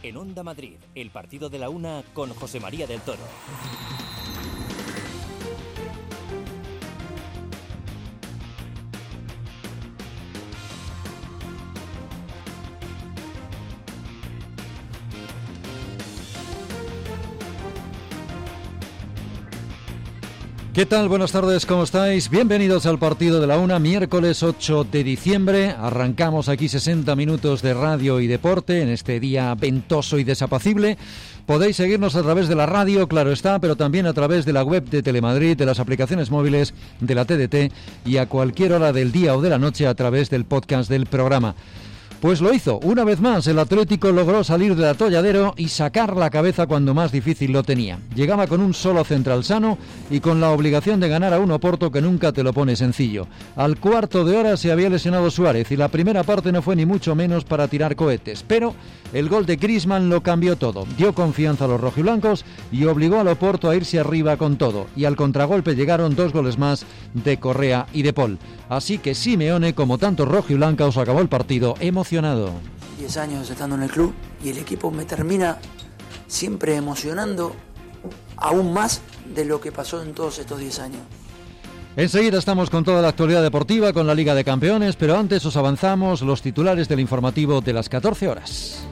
En Onda Madrid, el partido de la una con José María del Toro. ¿Qué tal? Buenas tardes, ¿cómo estáis? Bienvenidos al partido de la una, miércoles 8 de diciembre. Arrancamos aquí 60 minutos de radio y deporte en este día ventoso y desapacible. Podéis seguirnos a través de la radio, claro está, pero también a través de la web de Telemadrid, de las aplicaciones móviles de la TDT y a cualquier hora del día o de la noche a través del podcast del programa. Pues lo hizo. Una vez más, el Atlético logró salir del atolladero y sacar la cabeza cuando más difícil lo tenía. Llegaba con un solo central sano y con la obligación de ganar a un Oporto que nunca te lo pone sencillo. Al cuarto de hora se había lesionado Suárez y la primera parte no fue ni mucho menos para tirar cohetes. Pero el gol de Griezmann lo cambió todo. Dio confianza a los rojiblancos y obligó al Oporto a irse arriba con todo. Y al contragolpe llegaron 2 goles más de Correa y de Paul. Así que Simeone, como tantos rojiblancos, acabó el partido emocionado. 10 años estando en el club y el equipo me termina siempre emocionando aún más de lo que pasó en todos estos 10 años. Enseguida estamos con toda la actualidad deportiva, con la Liga de Campeones, pero antes os avanzamos los titulares del informativo de las 14 horas.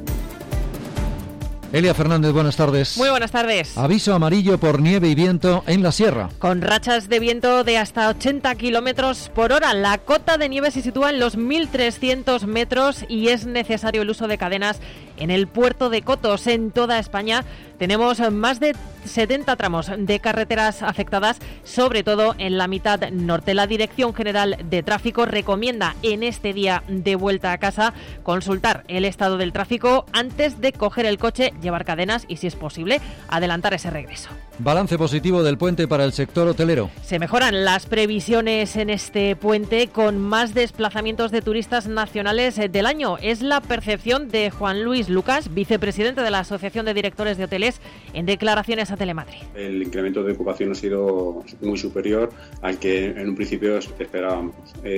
Elia Fernández, buenas tardes. Muy buenas tardes. Aviso amarillo por nieve y viento en la sierra. Con rachas de viento de hasta 80 kilómetros por hora. La cota de nieve se sitúa en los 1.300 metros y es necesario el uso de cadenas en el puerto de Cotos. En toda España tenemos más de 70 tramos de carreteras afectadas, sobre todo en la mitad norte. La Dirección General de Tráfico recomienda en este día de vuelta a casa consultar el estado del tráfico antes de coger el coche, llevar cadenas y, si es posible, adelantar ese regreso. Balance positivo del puente para el sector hotelero. Se mejoran las previsiones en este puente con más desplazamientos de turistas nacionales del año. Es la percepción de Juan Luis Lucas, vicepresidente de la Asociación de Directores de Hoteles, en declaraciones a Telemadrid. El incremento de ocupación ha sido muy superior al que en un principio esperábamos.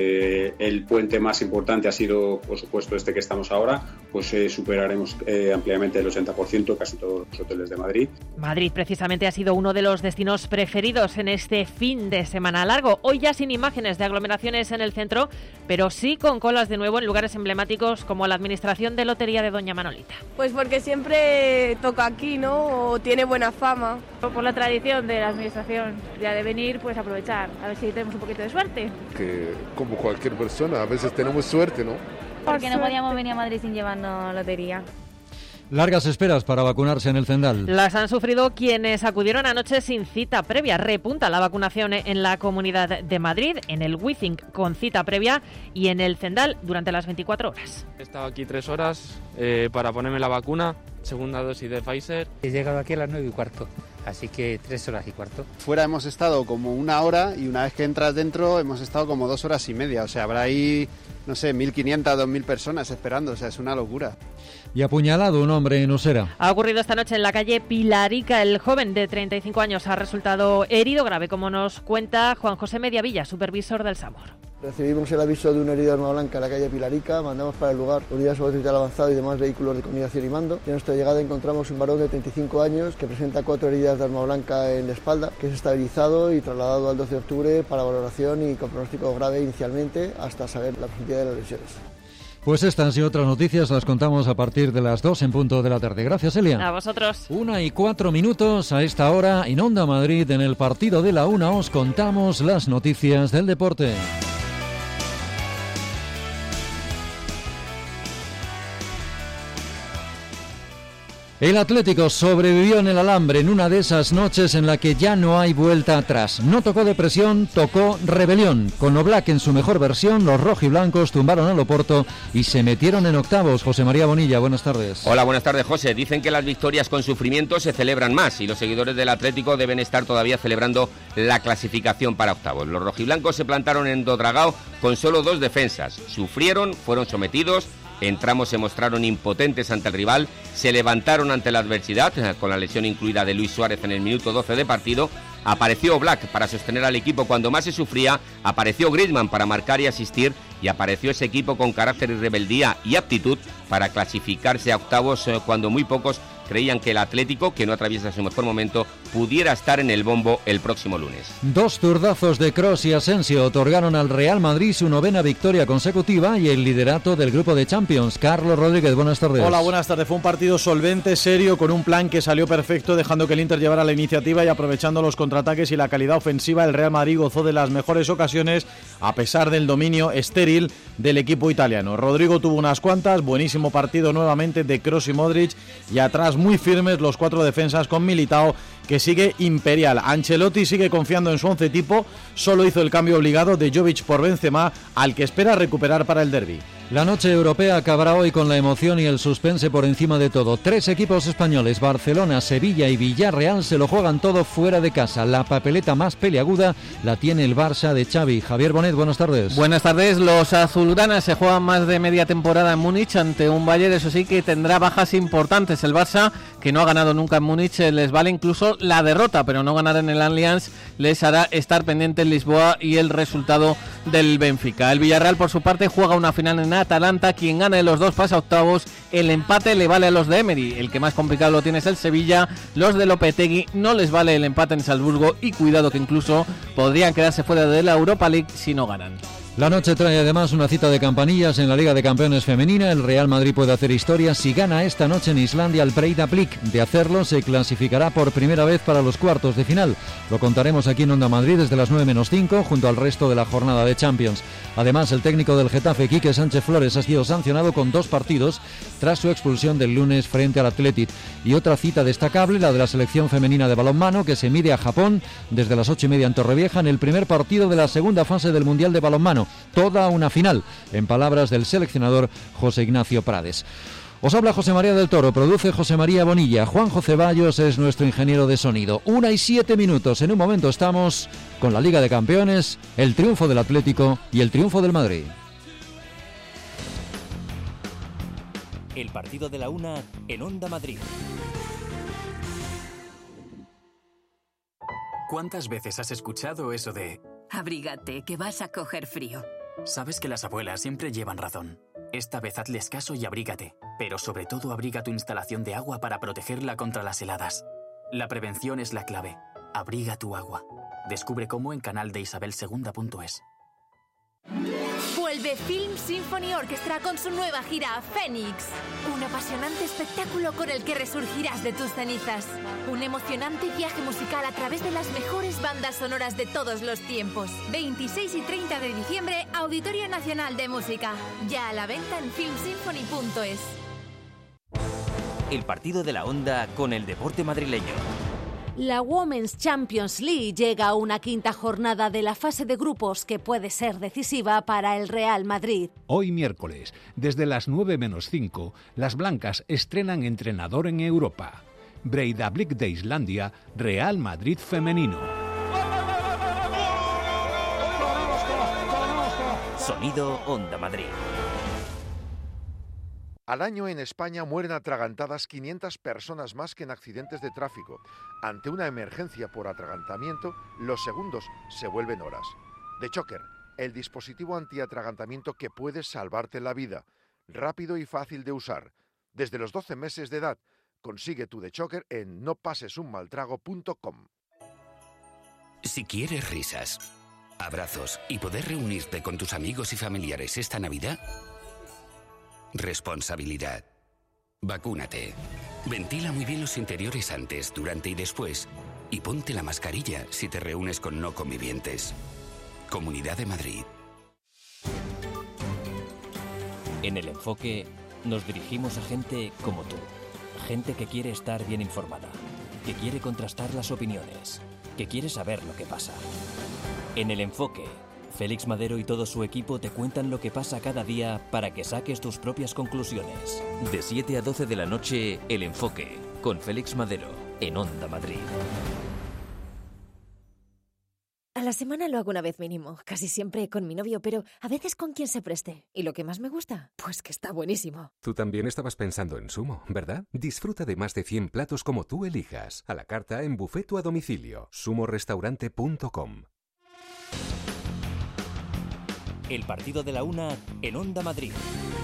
El puente más importante ha sido, por supuesto, este que estamos ahora, pues superaremos ampliamente el 80%, casi todos los hoteles de Madrid. Madrid precisamente ha sido uno de los destinos preferidos en este fin de semana largo. Hoy ya sin imágenes de aglomeraciones en el centro, pero sí con colas de nuevo en lugares emblemáticos como la Administración de Lotería de Doña Manolita. Pues porque siempre toca aquí, ¿no? O tiene buena fama. Por la tradición de la Administración, ya de venir, pues aprovechar, a ver si tenemos un poquito de suerte. Que como cualquier persona, a veces tenemos suerte, ¿no? Porque no podíamos venir a Madrid sin llevarnos lotería. Largas esperas para vacunarse en el Zendal. Las han sufrido quienes acudieron anoche sin cita previa. Repunta la vacunación en la Comunidad de Madrid, en el Withing con cita previa y en el Zendal durante las 24 horas. He estado aquí 3 horas para ponerme la vacuna, segunda dosis de Pfizer. He llegado aquí a las 9:15, así que 3 horas y cuarto. Fuera hemos estado como 1 hora y una vez que entras dentro hemos estado como 2 horas y media. O sea, habrá ahí, no sé, 1.500, 2.000 personas esperando. O sea, es una locura. Y apuñalado un hombre en Usera. Ha ocurrido esta noche en la calle Pilarica. El joven de 35 años ha resultado herido grave, como nos cuenta Juan José Mediavilla, supervisor del SAMUR. Recibimos el aviso de un herido de arma blanca en la calle Pilarica, mandamos para el lugar unidades de hospital avanzado y demás vehículos de comunicación y mando. Y a nuestra llegada encontramos un varón de 35 años que presenta 4 heridas de arma blanca en la espalda, que es estabilizado y trasladado al 12 de octubre para valoración y con pronóstico grave inicialmente hasta saber la profundidad de las lesiones. Pues estas y otras noticias las contamos a partir de las 2 en punto de la tarde. Gracias, Elia. A vosotros. 1:04 a esta hora en Onda Madrid. En el partido de la una os contamos las noticias del deporte. El Atlético sobrevivió en el alambre en una de esas noches en la que ya no hay vuelta atrás. No tocó depresión, tocó rebelión. Con Oblak en su mejor versión, los rojiblancos tumbaron al Oporto y se metieron en octavos. José María Bonilla, buenas tardes. Hola, buenas tardes, José. Dicen que las victorias con sufrimiento se celebran más y los seguidores del Atlético deben estar todavía celebrando la clasificación para octavos. Los rojiblancos se plantaron en Dodragao con solo 2 defensas. Sufrieron, fueron sometidos. En tramos se mostraron impotentes ante el rival, se levantaron ante la adversidad, con la lesión incluida de Luis Suárez en el minuto 12 de partido. Apareció Oblak para sostener al equipo cuando más se sufría, apareció Griezmann para marcar y asistir, y apareció ese equipo con carácter y rebeldía y aptitud para clasificarse a octavos cuando muy pocos creían que el Atlético, que no atraviesa su mejor momento, pudiera estar en el bombo el próximo lunes. 2 zurdazos de Kroos y Asensio otorgaron al Real Madrid su 9ª victoria consecutiva y el liderato del grupo de Champions. Carlos Rodríguez, buenas tardes. Hola, buenas tardes. Fue un partido solvente, serio, con un plan que salió perfecto, dejando que el Inter llevara la iniciativa y aprovechando los contraataques y la calidad ofensiva. El Real Madrid gozó de las mejores ocasiones a pesar del dominio estéril del equipo italiano. Rodrigo tuvo unas cuantas, buenísimo partido nuevamente de Kroos y Modric, y atrás muy firmes los 4 defensas con Militao, que sigue imperial. Ancelotti sigue confiando en su 11 tipo, solo hizo el cambio obligado de Jovic por Benzema, al que espera recuperar para el derbi. La noche europea acabará hoy con la emoción y el suspense por encima de todo. 3 equipos españoles, Barcelona, Sevilla y Villarreal, se lo juegan todo fuera de casa. La papeleta más peliaguda la tiene el Barça de Xavi. Javier Bonet, buenas tardes. Buenas tardes. Los azulgranas se juegan más de media temporada en Múnich ante un Bayern, eso sí, que tendrá bajas importantes. El Barça, que no ha ganado nunca en Múnich, les vale incluso la derrota, pero no ganar en el Allianz les hará estar pendiente en Lisboa y el resultado del Benfica. El Villarreal, por su parte, juega una final en Atalanta. Quien gane de los dos pasa a octavos. El empate le vale a los de Emery. El que más complicado lo tiene es el Sevilla. Los de Lopetegui no les vale el empate en Salzburgo, y cuidado que incluso podrían quedarse fuera de la Europa League si no ganan. La noche trae además una cita de campanillas en la Liga de Campeones femenina. El Real Madrid puede hacer historia si gana esta noche en Islandia al Breiðablik. De hacerlo, se clasificará por primera vez para los cuartos de final. Lo contaremos aquí en Onda Madrid desde las 9:05 junto al resto de la jornada de Champions. Además, el técnico del Getafe, Quique Sánchez Flores, ha sido sancionado con 2 partidos tras su expulsión del lunes frente al Athletic. Y otra cita destacable, la de la selección femenina de balonmano, que se mide a Japón desde las 8:30 en Torrevieja en el primer partido de la segunda fase del Mundial de Balonmano. Toda una final, en palabras del seleccionador José Ignacio Prades. Os habla José María del Toro, produce José María Bonilla, Juanjo Ceballos es nuestro ingeniero de sonido. 1:07. En un momento estamos con la Liga de Campeones, el triunfo del Atlético y el triunfo del Madrid. El partido de la una en Onda Madrid. ¿Cuántas veces has escuchado eso de abrígate, que vas a coger frío? Sabes que las abuelas siempre llevan razón. Esta vez hazles caso y abrígate, pero sobre todo abriga tu instalación de agua para protegerla contra las heladas. La prevención es la clave. Abriga tu agua. Descubre cómo en canaldeisabelsegunda.es. Vuelve Film Symphony Orchestra con su nueva gira Fénix. Un apasionante espectáculo con el que resurgirás de tus cenizas. Un emocionante viaje musical a través de las mejores bandas sonoras de todos los tiempos. 26 y 30 de diciembre, Auditorio Nacional de Música. Ya a la venta en filmsymphony.es. El partido de la Onda con el deporte madrileño. La Women's Champions League llega a una quinta jornada de la fase de grupos que puede ser decisiva para el Real Madrid. Hoy miércoles, desde las 9:05, las blancas estrenan entrenador en Europa. Breiðablik de Islandia, Real Madrid femenino. Sonido Onda Madrid. Al año en España mueren atragantadas 500 personas más que en accidentes de tráfico. Ante una emergencia por atragantamiento, los segundos se vuelven horas. The Choker, el dispositivo antiatragantamiento que puede salvarte la vida. Rápido y fácil de usar. Desde los 12 meses de edad, consigue tu The Choker en nopasesunmaltrago.com. Si quieres risas, abrazos y poder reunirte con tus amigos y familiares esta Navidad, responsabilidad. Vacúnate. Ventila muy bien los interiores antes, durante y después. Y ponte la mascarilla si te reúnes con no convivientes. Comunidad de Madrid. En El Enfoque nos dirigimos a gente como tú. Gente que quiere estar bien informada. Que quiere contrastar las opiniones. Que quiere saber lo que pasa. En El Enfoque, Félix Madero y todo su equipo te cuentan lo que pasa cada día para que saques tus propias conclusiones. De 7 a 12 de la noche, El Enfoque, con Félix Madero, en Onda Madrid. A la semana lo hago una vez mínimo, casi siempre con mi novio, pero a veces con quien se preste. ¿Y lo que más me gusta? Pues que está buenísimo. Tú también estabas pensando en Sumo, ¿verdad? Disfruta de más de 100 platos como tú elijas, a la carta en buffet o a domicilio. sumorestaurante.com. El partido de la una en Onda Madrid.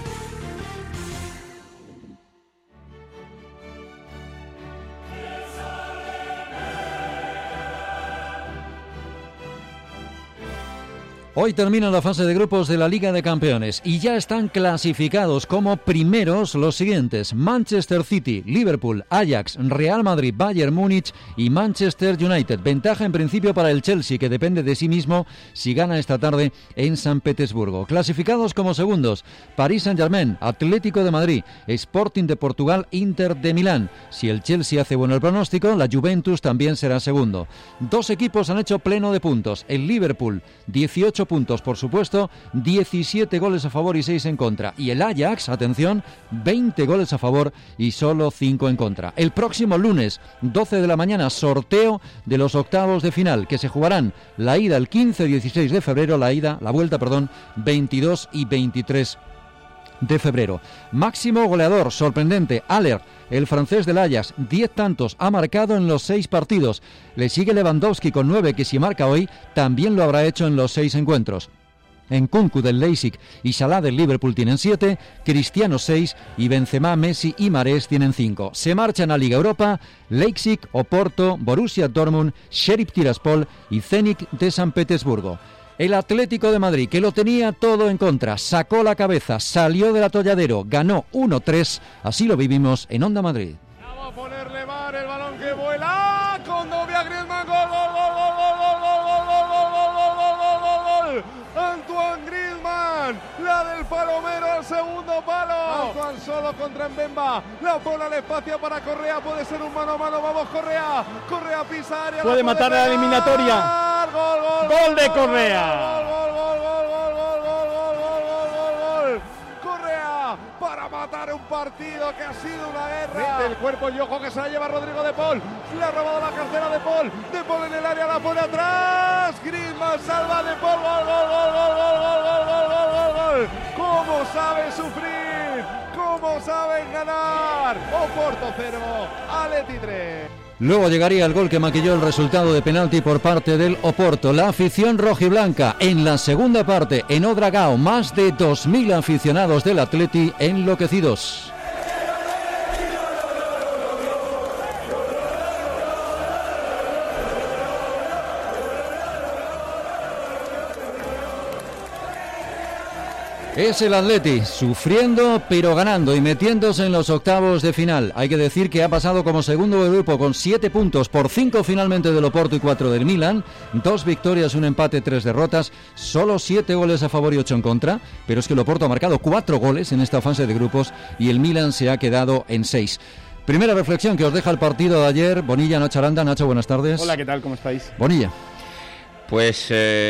Hoy termina la fase de grupos de la Liga de Campeones y ya están clasificados como primeros los siguientes: Manchester City, Liverpool, Ajax, Real Madrid, Bayern Múnich y Manchester United. Ventaja en principio para el Chelsea, que depende de sí mismo si gana esta tarde en San Petersburgo. Clasificados como segundos: Paris Saint-Germain, Atlético de Madrid, Sporting de Portugal, Inter de Milán. Si el Chelsea hace bueno el pronóstico, la Juventus también será segundo. Dos equipos han hecho pleno de puntos: el Liverpool, 18 puntos, por supuesto, 17 goles a favor y 6 en contra. Y el Ajax, atención, 20 goles a favor y solo 5 en contra. El próximo lunes, 12 de la mañana, sorteo de los octavos de final, que se jugarán la ida el 15 y 16 de febrero, la vuelta, 22 y 23 de febrero. Máximo goleador, sorprendente, Haller, el francés del Ajax, 10 tantos, ha marcado en los 6 partidos. Le sigue Lewandowski con 9, que si marca hoy, también lo habrá hecho en los 6 encuentros. Nkunku del Leipzig y Salah del Liverpool tienen 7, Cristiano 6 y Benzema, Messi y Mahrez tienen 5. Se marchan a Liga Europa Leipzig, Oporto, Borussia Dortmund, Sheriff Tiraspol y Zenit de San Petersburgo. El Atlético de Madrid, que lo tenía todo en contra, sacó la cabeza, salió del atolladero, ganó 1-3. Así lo vivimos en Onda Madrid. Vamos a ponerle mar, el balón que vuela, con Novia Griezmann, gol, gol, gol, gol, gol, gol, gol, gol, gol, gol, gol, gol. Antoine Griezmann, la del Palomero, el segundo palo. Antoine solo contra Mbemba, la pone al espacio para Correa, puede ser un mano a mano, vamos Correa, Correa pisa área. Puede matar a la eliminatoria. Gol de Correa. Gol. Correa para matar un partido que ha sido una guerra. Mete el cuerpo y ojo que se la lleva Rodrigo de Paul. Le ha robado la cartera de Paul. De Paul en el área, la pone atrás. Griezmann salva de Paul. Gol. ¿Cómo saben sufrir? ¿Cómo saben ganar? Oporto 0, Atleti 3. Luego llegaría el gol que maquilló el resultado de penalti por parte del Oporto. La afición rojiblanca en la segunda parte en Odragao, más de 2.000 aficionados del Atleti enloquecidos. Es el Atleti, sufriendo pero ganando y metiéndose en los octavos de final. Hay que decir que ha pasado como segundo de grupo con 7 puntos por 5 finalmente del Oporto y 4 del Milan. 2 victorias, 1 empate, 3 derrotas. Solo 7 goles a favor y 8 en contra. Pero es que el Oporto ha marcado 4 goles en esta fase de grupos y el Milan se ha quedado en 6. Primera reflexión que os deja el partido de ayer. Bonilla, Nacho Aranda. Nacho, buenas tardes. Hola, ¿qué tal? ¿Cómo estáis? Bonilla. Pues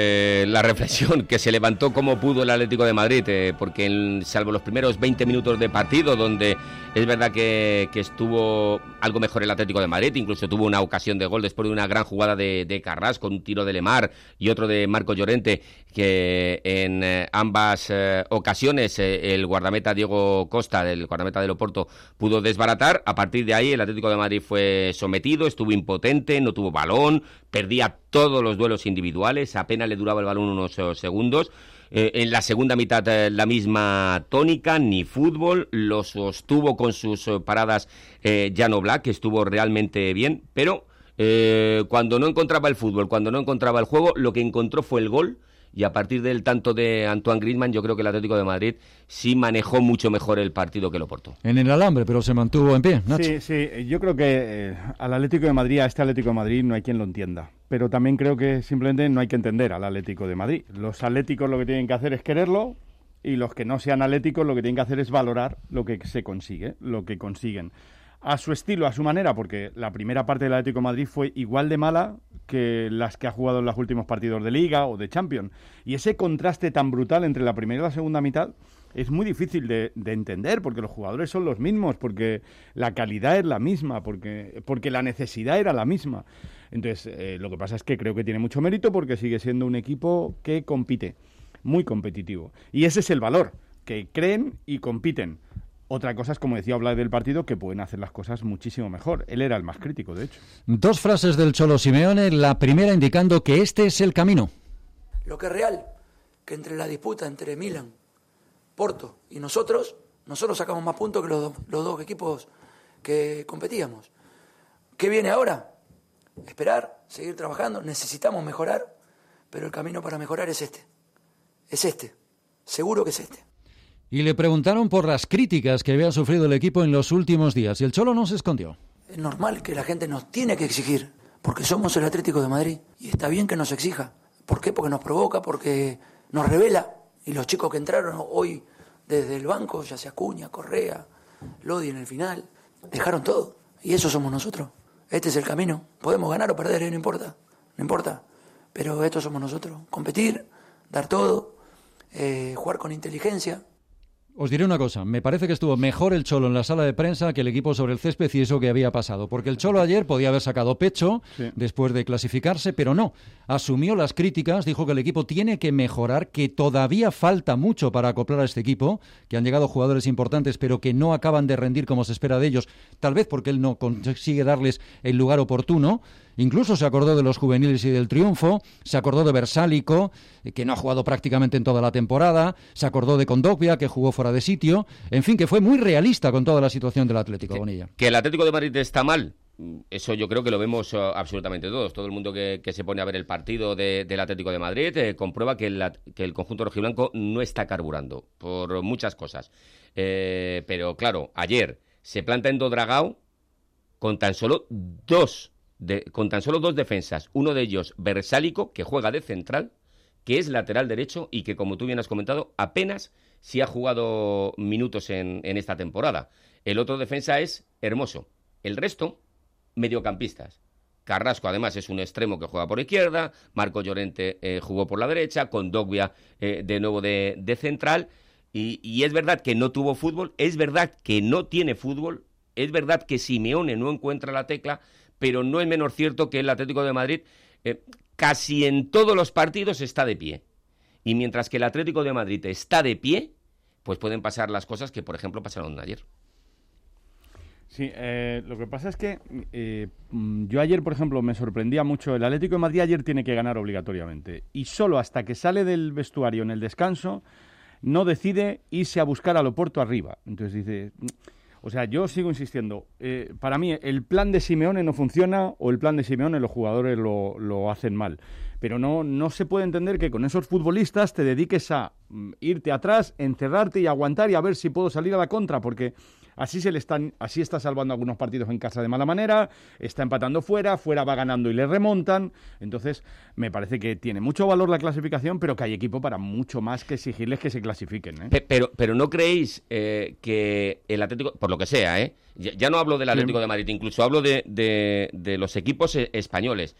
la reflexión, que se levantó como pudo el Atlético de Madrid, porque salvo los primeros 20 minutos de partido, donde es verdad que estuvo algo mejor el Atlético de Madrid, incluso tuvo una ocasión de gol después de una gran jugada de Carrasco, un tiro de Lemar y otro de Marco Llorente, que en ambas ocasiones el guardameta Diego Costa, el guardameta del Oporto, pudo desbaratar. A partir de ahí el Atlético de Madrid fue sometido, estuvo impotente, no tuvo balón, perdía todos los duelos individuales, apenas le duraba el balón unos segundos. En la segunda mitad la misma tónica, ni fútbol, lo sostuvo con sus paradas Jan Oblak, que estuvo realmente bien, pero cuando no encontraba el fútbol, cuando no encontraba el juego, lo que encontró fue el gol. Y a partir del tanto de Antoine Griezmann, yo creo que el Atlético de Madrid sí manejó mucho mejor el partido que el Oporto. En el alambre, pero se mantuvo en pie, Nacho. Sí, yo creo que al Atlético de Madrid, a este Atlético de Madrid, no hay quien lo entienda. Pero también creo que simplemente no hay que entender al Atlético de Madrid. Los atléticos lo que tienen que hacer es quererlo, y los que no sean atléticos lo que tienen que hacer es valorar lo que se consigue, lo que consiguen. A su estilo, a su manera, porque la primera parte del Atlético de Madrid fue igual de mala que las que ha jugado en los últimos partidos de Liga o de Champions. Y ese contraste tan brutal entre la primera y la segunda mitad es muy difícil de entender, porque los jugadores son los mismos, porque la calidad es la misma, porque la necesidad era la misma. Entonces, lo que pasa es que creo que tiene mucho mérito porque sigue siendo un equipo que compite, muy competitivo. Y ese es el valor, que creen y compiten. Otra cosa es, como decía, hablar del partido, que pueden hacer las cosas muchísimo mejor. Él era el más crítico, de hecho. 2 frases del Cholo Simeone, la primera indicando que este es el camino. Lo que es real, que entre la disputa entre Milan, Porto y nosotros sacamos más puntos que los dos equipos que competíamos. ¿Qué viene ahora? Esperar, seguir trabajando, necesitamos mejorar, pero el camino para mejorar es este, seguro que es este. Y le preguntaron por las críticas que había sufrido el equipo en los últimos días, y el Cholo no se escondió. Es normal que la gente nos tiene que exigir, porque somos el Atlético de Madrid, y está bien que nos exija. ¿Por qué? Porque nos provoca, porque nos revela, y los chicos que entraron hoy desde el banco, ya sea Acuña, Correa, Lodi en el final, dejaron todo, y eso somos nosotros. Este es el camino, podemos ganar o perder, no importa, pero esto somos nosotros, competir, dar todo, jugar con inteligencia. Os diré una cosa, me parece que estuvo mejor el Cholo en la sala de prensa que el equipo sobre el césped y eso que había pasado, porque el Cholo ayer podía haber sacado pecho después de clasificarse, pero no, asumió las críticas, dijo que el equipo tiene que mejorar, que todavía falta mucho para acoplar a este equipo, que han llegado jugadores importantes pero que no acaban de rendir como se espera de ellos, tal vez porque él no consigue darles el lugar oportuno. Incluso se acordó de los juveniles y del triunfo, se acordó de Versálico, que no ha jugado prácticamente en toda la temporada, se acordó de Kondogbia, que jugó fuera de sitio, en fin, que fue muy realista con toda la situación del Atlético, Bonilla. Que el Atlético de Madrid está mal, eso yo creo que lo vemos absolutamente todos. Todo el mundo que se pone a ver el partido del Atlético de Madrid comprueba que el conjunto rojiblanco no está carburando, por muchas cosas. Pero claro, ayer se planta en Dodragao con tan solo dos defensas, uno de ellos Versálico, que juega de central, que es lateral derecho y que, como tú bien has comentado, apenas si ha jugado minutos en esta temporada. El otro defensa es Hermoso. El resto, mediocampistas. Carrasco, además, es un extremo que juega por izquierda, Marco Llorente jugó por la derecha, Kondogbia de nuevo de central, y es verdad que no tuvo fútbol, es verdad que no tiene fútbol, es verdad que Simeone no encuentra la tecla, pero no es menos cierto que el Atlético de Madrid casi en todos los partidos está de pie. Y mientras que el Atlético de Madrid está de pie, pues pueden pasar las cosas que, por ejemplo, pasaron ayer. Sí, lo que pasa es que yo ayer, por ejemplo, me sorprendía mucho. El Atlético de Madrid ayer tiene que ganar obligatoriamente. Y solo hasta que sale del vestuario en el descanso, no decide irse a buscar al Oporto arriba. Entonces dice... O sea, yo sigo insistiendo, para mí el plan de Simeone no funciona o el plan de Simeone los jugadores lo hacen mal. Pero no se puede entender que con esos futbolistas te dediques a irte atrás, encerrarte y aguantar y a ver si puedo salir a la contra, porque así está salvando algunos partidos en casa de mala manera, está empatando fuera va ganando y le remontan. Entonces, me parece que tiene mucho valor la clasificación, pero que hay equipo para mucho más que exigirles que se clasifiquen, ¿eh? Pero ¿no creéis que el Atlético, por lo que sea, ya no hablo del Atlético de Madrid, incluso hablo de los equipos españoles,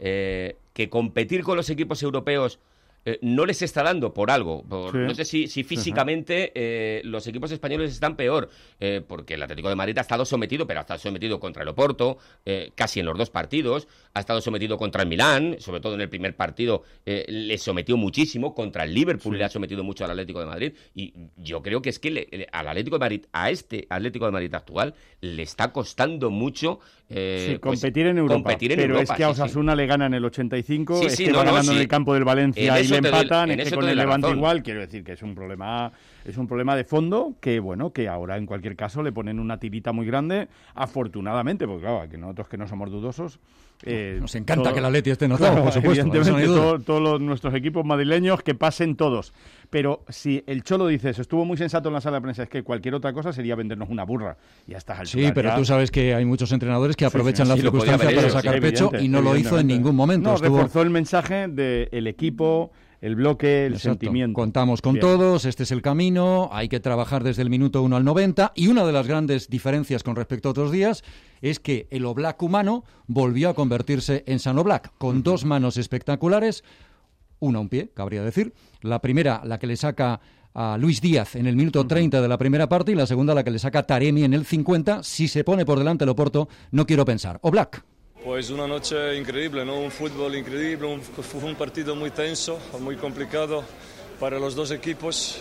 que competir con los equipos europeos no les está dando por algo? No sé si físicamente los equipos españoles están peor, porque el Atlético de Madrid ha estado sometido, pero ha estado sometido contra el Oporto, casi en los dos partidos, ha estado sometido contra el Milán, sobre todo en el primer partido le sometió muchísimo, contra el Liverpool le ha sometido mucho al Atlético de Madrid, y yo creo que es que al Atlético de Madrid, a este Atlético de Madrid actual, le está costando mucho competir en Europa, pero es que a Osasuna le ganan el 85, va ganando en el campo del Valencia y le empatan, es que con el Levante igual. Quiero decir que es un problema de fondo que, bueno, que ahora en cualquier caso le ponen una tirita muy grande, afortunadamente, porque claro, que nosotros que no somos dudosos, nos encanta que el Atleti esté en octavos, por supuesto. Evidentemente, todos nuestros equipos madrileños que pasen todos. Pero si el Cholo dice eso, estuvo muy sensato en la sala de prensa, es que cualquier otra cosa sería vendernos una burra. Y a estas alturas. Sí, pero tú sabes que hay muchos entrenadores que aprovechan la circunstancia para sacar pecho y no lo hizo en ningún momento. No, reforzó el mensaje del equipo, el bloque, el sentimiento. Contamos con todos, este es el camino, hay que trabajar desde el minuto 1 al 90, y una de las grandes diferencias con respecto a otros días es que el Oblak humano volvió a convertirse en San Oblak, con dos manos espectaculares, una a un pie, cabría decir. La primera, la que le saca a Luis Díaz en el minuto 30 de la primera parte, y la segunda, la que le saca a Taremi en el 50. Si se pone por delante el Oporto, no quiero pensar. Oblak. Pues una noche increíble, ¿no? Un fútbol increíble, fue un partido muy tenso, muy complicado para los dos equipos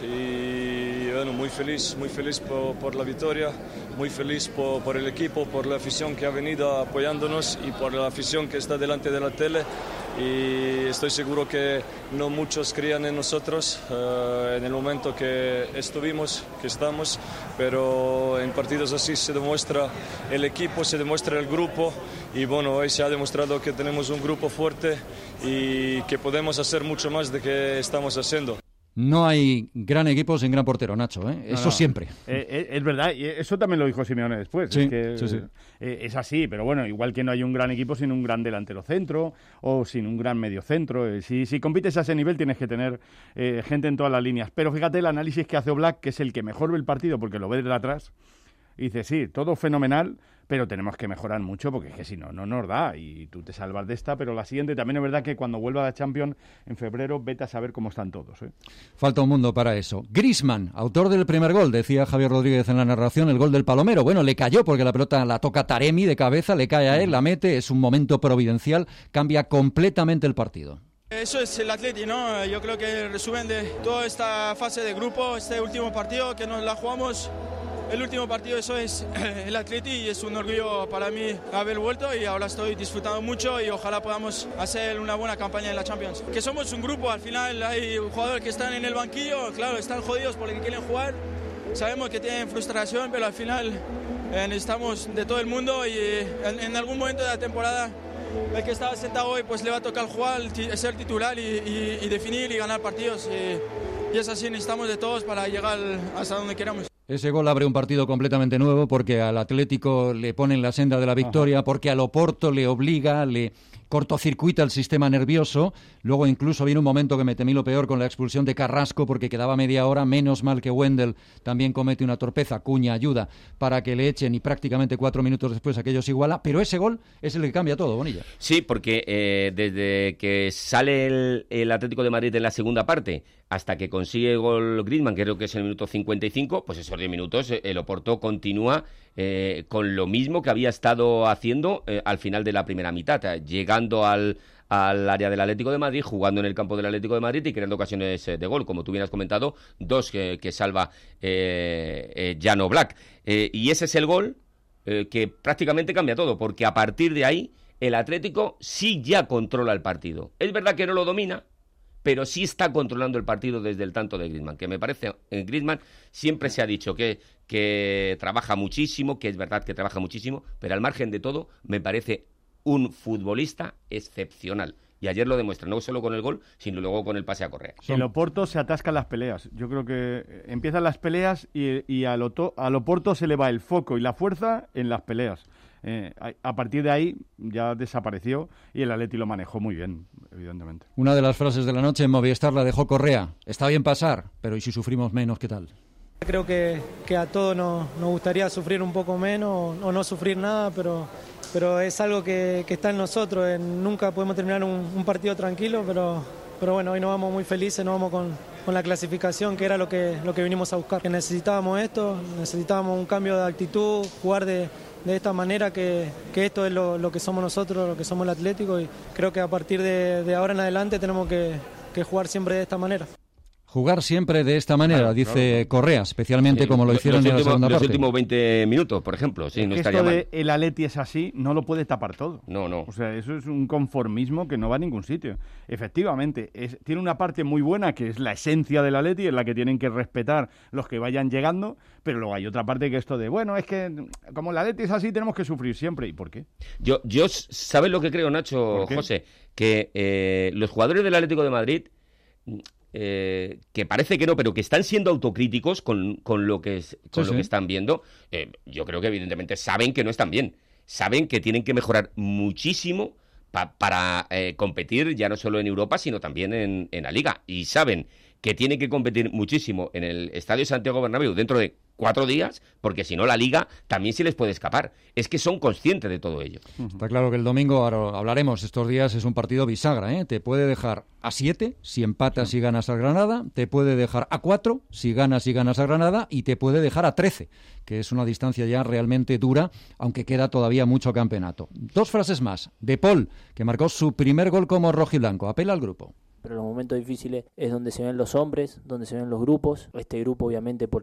y bueno, muy feliz por la victoria, muy feliz por el equipo, por la afición que ha venido apoyándonos y por la afición que está delante de la tele y estoy seguro que no muchos creían en nosotros en el momento que estamos, pero en partidos así se demuestra el equipo, se demuestra el grupo, y bueno, hoy se ha demostrado que tenemos un grupo fuerte y que podemos hacer mucho más de que estamos haciendo. No hay gran equipo sin gran portero, Nacho, ¿eh? Eso siempre. Es verdad, y eso también lo dijo Simeone después. Sí, es que, sí. Es así, pero bueno, igual que no hay un gran equipo sin un gran delantero centro o sin un gran medio centro. Si compites a ese nivel tienes que tener gente en todas las líneas. Pero fíjate el análisis que hace Oblak, que es el que mejor ve el partido porque lo ve desde atrás. Y dice, sí, todo fenomenal, pero tenemos que mejorar mucho porque es que si no, no nos da y tú te salvas de esta, pero la siguiente también es verdad que cuando vuelva a la Champions en febrero, vete a saber cómo están todos. Falta un mundo para eso. Griezmann, autor del primer gol, decía Javier Rodríguez en la narración, el gol del Palomero. Bueno, le cayó porque la pelota la toca Taremi de cabeza, le cae a él, la mete, es un momento providencial, cambia completamente el partido. Eso es el Atleti, ¿no? Yo creo que el resumen de toda esta fase de grupo, este último partido que nos la jugamos. El último partido, eso es el Atleti, y es un orgullo para mí haber vuelto, y ahora estoy disfrutando mucho y ojalá podamos hacer una buena campaña en la Champions. Que somos un grupo, al final hay jugadores que están en el banquillo, claro, están jodidos porque quieren jugar, sabemos que tienen frustración, pero al final necesitamos de todo el mundo, y en algún momento de la temporada el que estaba sentado hoy pues le va a tocar jugar, ser titular y definir y ganar partidos, y es así, necesitamos de todos para llegar hasta donde queramos. Ese gol abre un partido completamente nuevo porque al Atlético le pone en la senda de la victoria, porque al Oporto le obliga, le cortocircuita el sistema nervioso. Luego incluso viene un momento que me temí lo peor con la expulsión de Carrasco porque quedaba media hora, menos mal que Wendel también comete una torpeza, Cuña ayuda para que le echen y prácticamente 4 minutos después aquello se iguala, pero ese gol es el que cambia todo, Bonilla. Sí, porque desde que sale el Atlético de Madrid en la segunda parte hasta que consigue el gol Griezmann, creo que es el minuto 55, pues esos 10 minutos el Oporto continúa con lo mismo que había estado haciendo al final de la primera mitad, llegando al área del Atlético de Madrid, jugando en el campo del Atlético de Madrid y creando ocasiones de gol, como tú bien has comentado, 2 que salva Jan Oblak. Y ese es el gol que prácticamente cambia todo, porque a partir de ahí el Atlético sí ya controla el partido. Es verdad que no lo domina, pero sí está controlando el partido desde el tanto de Griezmann, que me parece, Griezmann siempre se ha dicho que trabaja muchísimo, que es verdad que trabaja muchísimo, pero al margen de todo, me parece un futbolista excepcional. Y ayer lo demuestra, no solo con el gol, sino luego con el pase a Correa. El Oporto se atascan las peleas. Yo creo que empiezan las peleas y al Oporto se le va el foco y la fuerza en las peleas. A partir de ahí ya desapareció y el Atleti lo manejó muy bien, evidentemente. Una de las frases de la noche en Movistar la dejó Correa. Está bien pasar, pero ¿y si sufrimos menos, qué tal? Creo que a todos nos gustaría sufrir un poco menos o no sufrir nada, pero es algo que está en nosotros. Nunca podemos terminar un partido tranquilo, pero bueno, hoy nos vamos muy felices, nos vamos con la clasificación, que era lo que vinimos a buscar. Que necesitábamos esto, necesitábamos un cambio de actitud, jugar de esta manera, que esto es lo que somos nosotros, lo que somos el Atlético, y creo que a partir de ahora en adelante tenemos que jugar siempre de esta manera. Jugar siempre de esta manera, claro, dice Correa, especialmente sí, como lo hicieron en la segunda parte. Los últimos 20 minutos, por ejemplo, sí, no estaría mal. Esto de el Atleti es así, no lo puede tapar todo. No. O sea, eso es un conformismo que no va a ningún sitio. Efectivamente, tiene una parte muy buena que es la esencia del Atleti, en la que tienen que respetar los que vayan llegando, pero luego hay otra parte que esto de, bueno, es que como el Atleti es así, tenemos que sufrir siempre. ¿Y por qué? Yo ¿sabes lo que creo, Nacho, José? Que los jugadores del Atlético de Madrid... que parece que no, pero que están siendo autocríticos con lo que están viendo, yo creo que evidentemente saben que no están bien, saben que tienen que mejorar muchísimo para competir ya no solo en Europa, sino también en la Liga, y saben que tienen que competir muchísimo en el Estadio Santiago Bernabéu dentro de 4 días, porque si no la Liga también se les puede escapar. Es que son conscientes de todo ello. Está claro que el domingo, ahora hablaremos estos días, es un partido bisagra, ¿eh? Te puede dejar a 7 si empatas y ganas al Granada, te puede dejar a 4 si ganas al Granada, y te puede dejar a 13, que es una distancia ya realmente dura, aunque queda todavía mucho campeonato. 2 frases más. De Paul, que marcó su primer gol como rojiblanco, apela al grupo. Pero en los momentos difíciles es donde se ven los hombres, donde se ven los grupos. Este grupo, obviamente, por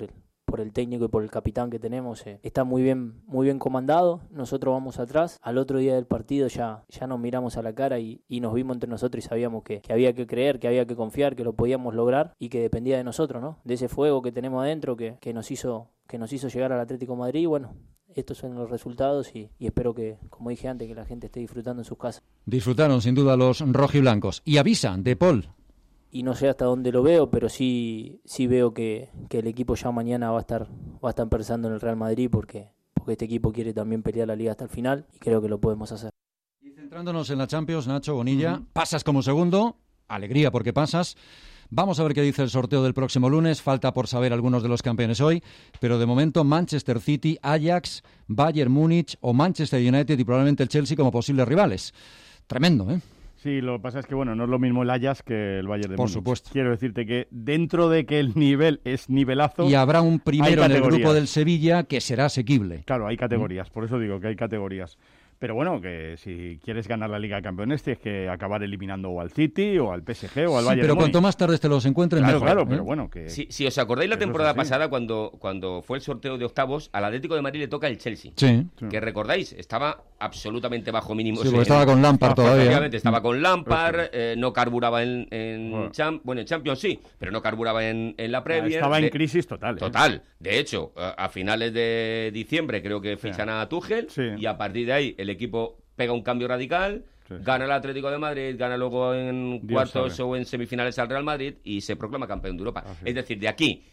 por el técnico y por el capitán que tenemos, está muy bien comandado. Nosotros vamos atrás. Al otro día del partido ya nos miramos a la cara y nos vimos entre nosotros y sabíamos que había que creer, que había que confiar, que lo podíamos lograr y que dependía de nosotros, ¿no? De ese fuego que tenemos adentro que nos hizo llegar al Atlético de Madrid. Y bueno, estos son los resultados y espero que, como dije antes, que la gente esté disfrutando en sus casas. Disfrutaron sin duda los rojiblancos. Y avisa, De Paul. Y no sé hasta dónde lo veo, pero sí veo que el equipo ya mañana va a estar pensando en el Real Madrid porque este equipo quiere también pelear la Liga hasta el final y creo que lo podemos hacer. Y centrándonos en la Champions, Nacho Bonilla, pasas como segundo, alegría porque pasas. Vamos a ver qué dice el sorteo del próximo lunes, falta por saber algunos de los campeones hoy, pero de momento Manchester City, Ajax, Bayern Múnich o Manchester United y probablemente el Chelsea como posibles rivales. Tremendo, ¿eh? Sí, lo que pasa es que, bueno, no es lo mismo el Ajax que el Bayern de Múnich. Por supuesto. Quiero decirte que dentro de que el nivel es nivelazo... Y habrá un primero en el grupo del Sevilla que será asequible. Claro, hay categorías, por eso digo que hay categorías. Pero bueno, que si quieres ganar la Liga de Campeones tienes que acabar eliminando o al City o al PSG o al Bayern de Múnich. Pero cuanto más tarde te los encuentres, mejor. Claro, pero bueno, que... Si os acordáis la temporada pasada, cuando fue el sorteo de octavos, al Atlético de Madrid le toca el Chelsea. Sí. Que recordáis, estaba absolutamente bajo mínimos. Sí, porque estaba con Lampard todavía. Obviamente, estaba con Lampard, no carburaba en Champions sí, pero no carburaba en la Premier. Estaba en crisis total. Total. De hecho, a finales de diciembre creo que fichan a Tuchel y a partir de ahí el equipo pega un cambio radical, gana el Atlético de Madrid, gana luego en cuartos o en semifinales al Real Madrid y se proclama campeón de Europa. Es decir, de aquí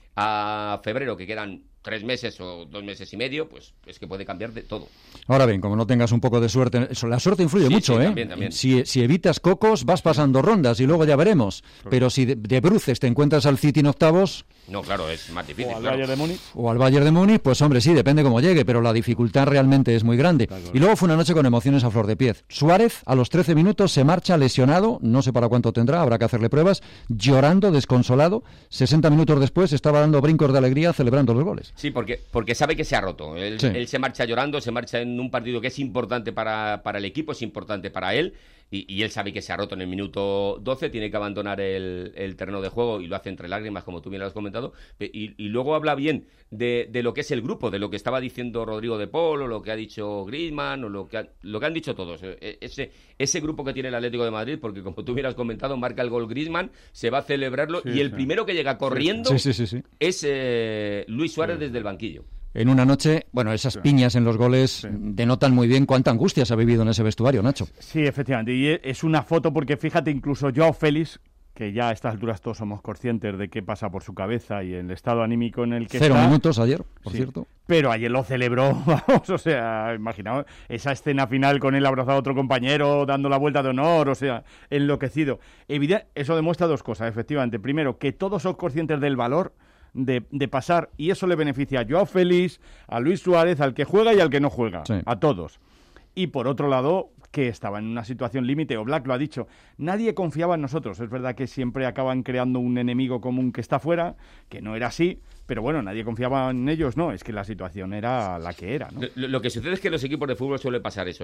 a febrero, que quedan 3 meses o 2 meses y medio, pues es que puede cambiar de todo. Ahora bien, como no tengas un poco de suerte, la suerte influye mucho, ¿eh? También. Si evitas cocos, vas pasando rondas y luego ya veremos. Pero si de bruces te encuentras al City en octavos... No, claro, es más difícil. O al Bayern de Múnich. O al Bayern de Múnich, pues hombre, sí, depende cómo llegue, pero la dificultad realmente es muy grande. Claro. Y luego fue una noche con emociones a flor de piel. Suárez, a los 13 minutos, se marcha lesionado, no sé para cuánto tendrá, habrá que hacerle pruebas, llorando, desconsolado. 60 minutos después estaba dando brincos de alegría celebrando los goles. Sí, porque sabe que se ha roto. Él se marcha llorando, se marcha en un partido que es importante para el equipo, es importante para él, y él sabe que se ha roto en el minuto 12, tiene que abandonar el terreno de juego y lo hace entre lágrimas, como tú bien lo has comentado, y luego habla bien de lo que es el grupo, de lo que estaba diciendo Rodrigo de Paul, o lo que ha dicho Griezmann, o lo que han dicho todos. Ese grupo que tiene el Atlético de Madrid, porque como tú bien has comentado, marca el gol Griezmann, se va a celebrarlo, y el primero que llega corriendo es Luis Suárez desde el banquillo. En una noche, bueno, esas piñas en los goles denotan muy bien cuánta angustia se ha vivido en ese vestuario, Nacho. Sí, efectivamente, y es una foto porque fíjate, incluso Joao Félix, que ya a estas alturas todos somos conscientes de qué pasa por su cabeza y el estado anímico en el que 0 está. minutos ayer, por cierto. Pero ayer lo celebró, vamos, o sea, imaginaos esa escena final con él abrazado a otro compañero, dando la vuelta de honor, o sea, enloquecido. Eso demuestra dos cosas, efectivamente. Primero, que todos son conscientes del valor de pasar, y eso le beneficia a Joao Félix, a Luis Suárez, al que juega y al que no juega, a todos. Y por otro lado, que estaba en una situación límite, Oblak lo ha dicho, nadie confiaba en nosotros. Es verdad que siempre acaban creando un enemigo común que está fuera, que no era así, pero bueno, nadie confiaba en ellos, no, es que la situación era la que era, ¿no? Lo que sucede es que en los equipos de fútbol suele pasar eso.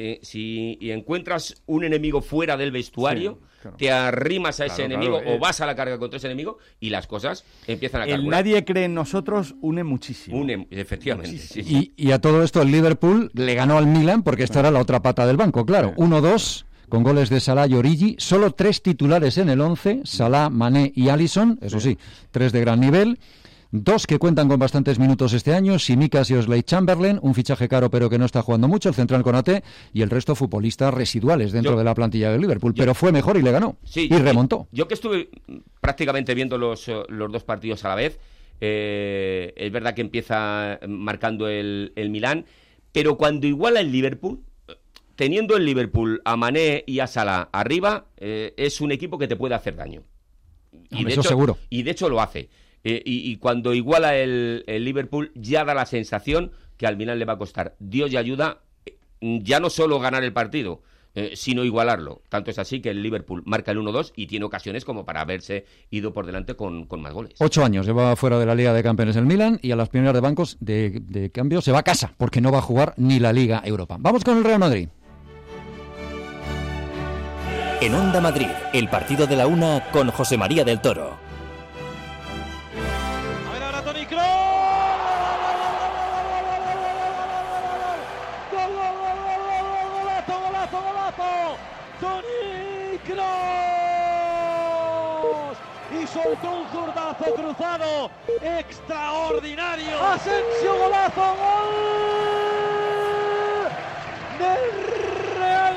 Si encuentras un enemigo fuera del vestuario, te arrimas a ese enemigo o vas a la carga contra ese enemigo y las cosas empiezan a calcular. El nadie cree en nosotros une muchísimo. Efectivamente. Muchísimo. Y a todo esto el Liverpool le ganó al Milan porque esta era la otra pata del banco, claro. 1-2 con goles de Salah y Origi, solo 3 titulares en el 11, Salah, Mané y Alisson, eso sí, 3 de gran nivel. 2 que cuentan con bastantes minutos este año, Tsimikas y Oxlade-Chamberlain, un fichaje caro pero que no está jugando mucho, el central Konaté, y el resto futbolistas residuales dentro de la plantilla del Liverpool, pero fue mejor y le ganó, y remontó. Yo que estuve prácticamente viendo los 2 partidos a la vez, es verdad que empieza marcando el Milán, pero cuando iguala el Liverpool, teniendo el Liverpool a Mané y a Salah arriba, es un equipo que te puede hacer daño. Y de eso hecho, seguro. Y de hecho lo hace. Y cuando iguala el Liverpool ya da la sensación que al Milan le va a costar Dios y ayuda ya no solo ganar el partido, sino igualarlo. Tanto es así que el Liverpool marca el 1-2 y tiene ocasiones como para haberse ido por delante con más goles. 8 años lleva fuera de la Liga de Campeones el Milan y a las primeras de bancos de cambio se va a casa porque no va a jugar ni la Liga Europa. Vamos con el Real Madrid. En Onda Madrid, el partido de la una con José María del Toro. A ver ahora Toni Kroos. Y soltó un zurdazo cruzado extraordinario. Asensio, golazo, gol del Real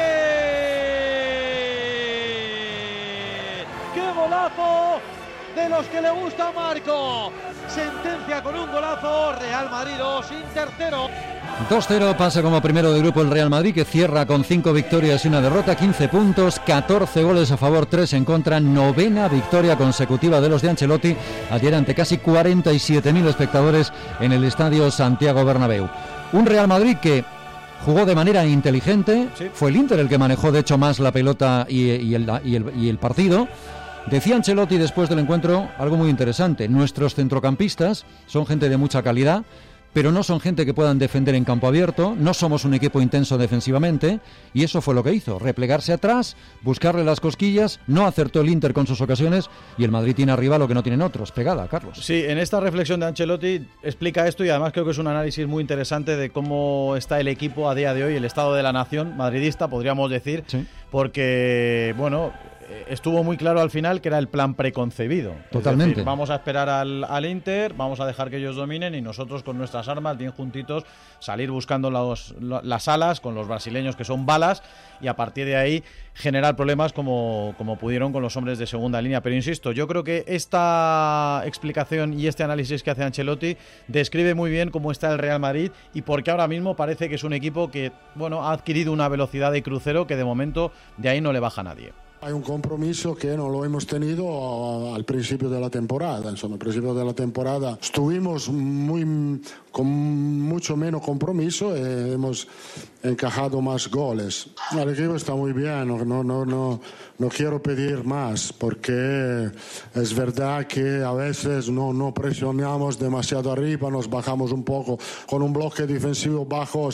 Madrid. ¡Qué golazo de los que le gusta a Marco! Sentencia con un golazo, Real Madrid 2, Inter 0. 2-0 pasa como primero de grupo el Real Madrid, que cierra con 5 victorias y una derrota, 15 puntos, 14 goles a favor, 3 en contra, 9ª victoria consecutiva de los de Ancelotti, ayer ante casi 47.000 espectadores en el estadio Santiago Bernabéu. Un Real Madrid que jugó de manera inteligente, sí. Fue el Inter el que manejó de hecho más la pelota y el partido. Decía Ancelotti después del encuentro algo muy interesante: nuestros centrocampistas son gente de mucha calidad, pero no son gente que puedan defender en campo abierto, no somos un equipo intenso defensivamente, y eso fue lo que hizo, replegarse atrás, buscarle las cosquillas. No acertó el Inter con sus ocasiones, y el Madrid tiene arriba lo que no tienen otros, pegada, Carlos. Sí, en esta reflexión de Ancelotti explica esto, y además creo que es un análisis muy interesante de cómo está el equipo a día de hoy, el estado de la nación madridista, podríamos decir, sí. Porque, bueno, estuvo muy claro al final que era el plan preconcebido. Totalmente. Es decir, vamos a esperar al Inter, vamos a dejar que ellos dominen y nosotros con nuestras armas, bien juntitos, salir buscando las alas con los brasileños que son balas, y a partir de ahí generar problemas como pudieron con los hombres de segunda línea. Pero insisto, yo creo que esta explicación y este análisis que hace Ancelotti describe muy bien cómo está el Real Madrid y por qué ahora mismo parece que es un equipo que, bueno, ha adquirido una velocidad de crucero que de momento de ahí no le baja a nadie. Hay un compromiso que no lo hemos tenido al principio de la temporada. Insomma, al principio de la temporada estuvimos con mucho menos compromiso y hemos encajado más goles. El equipo está muy bien, no quiero pedir más, porque es verdad que a veces no presionamos demasiado arriba, nos bajamos un poco. Con un bloque defensivo bajo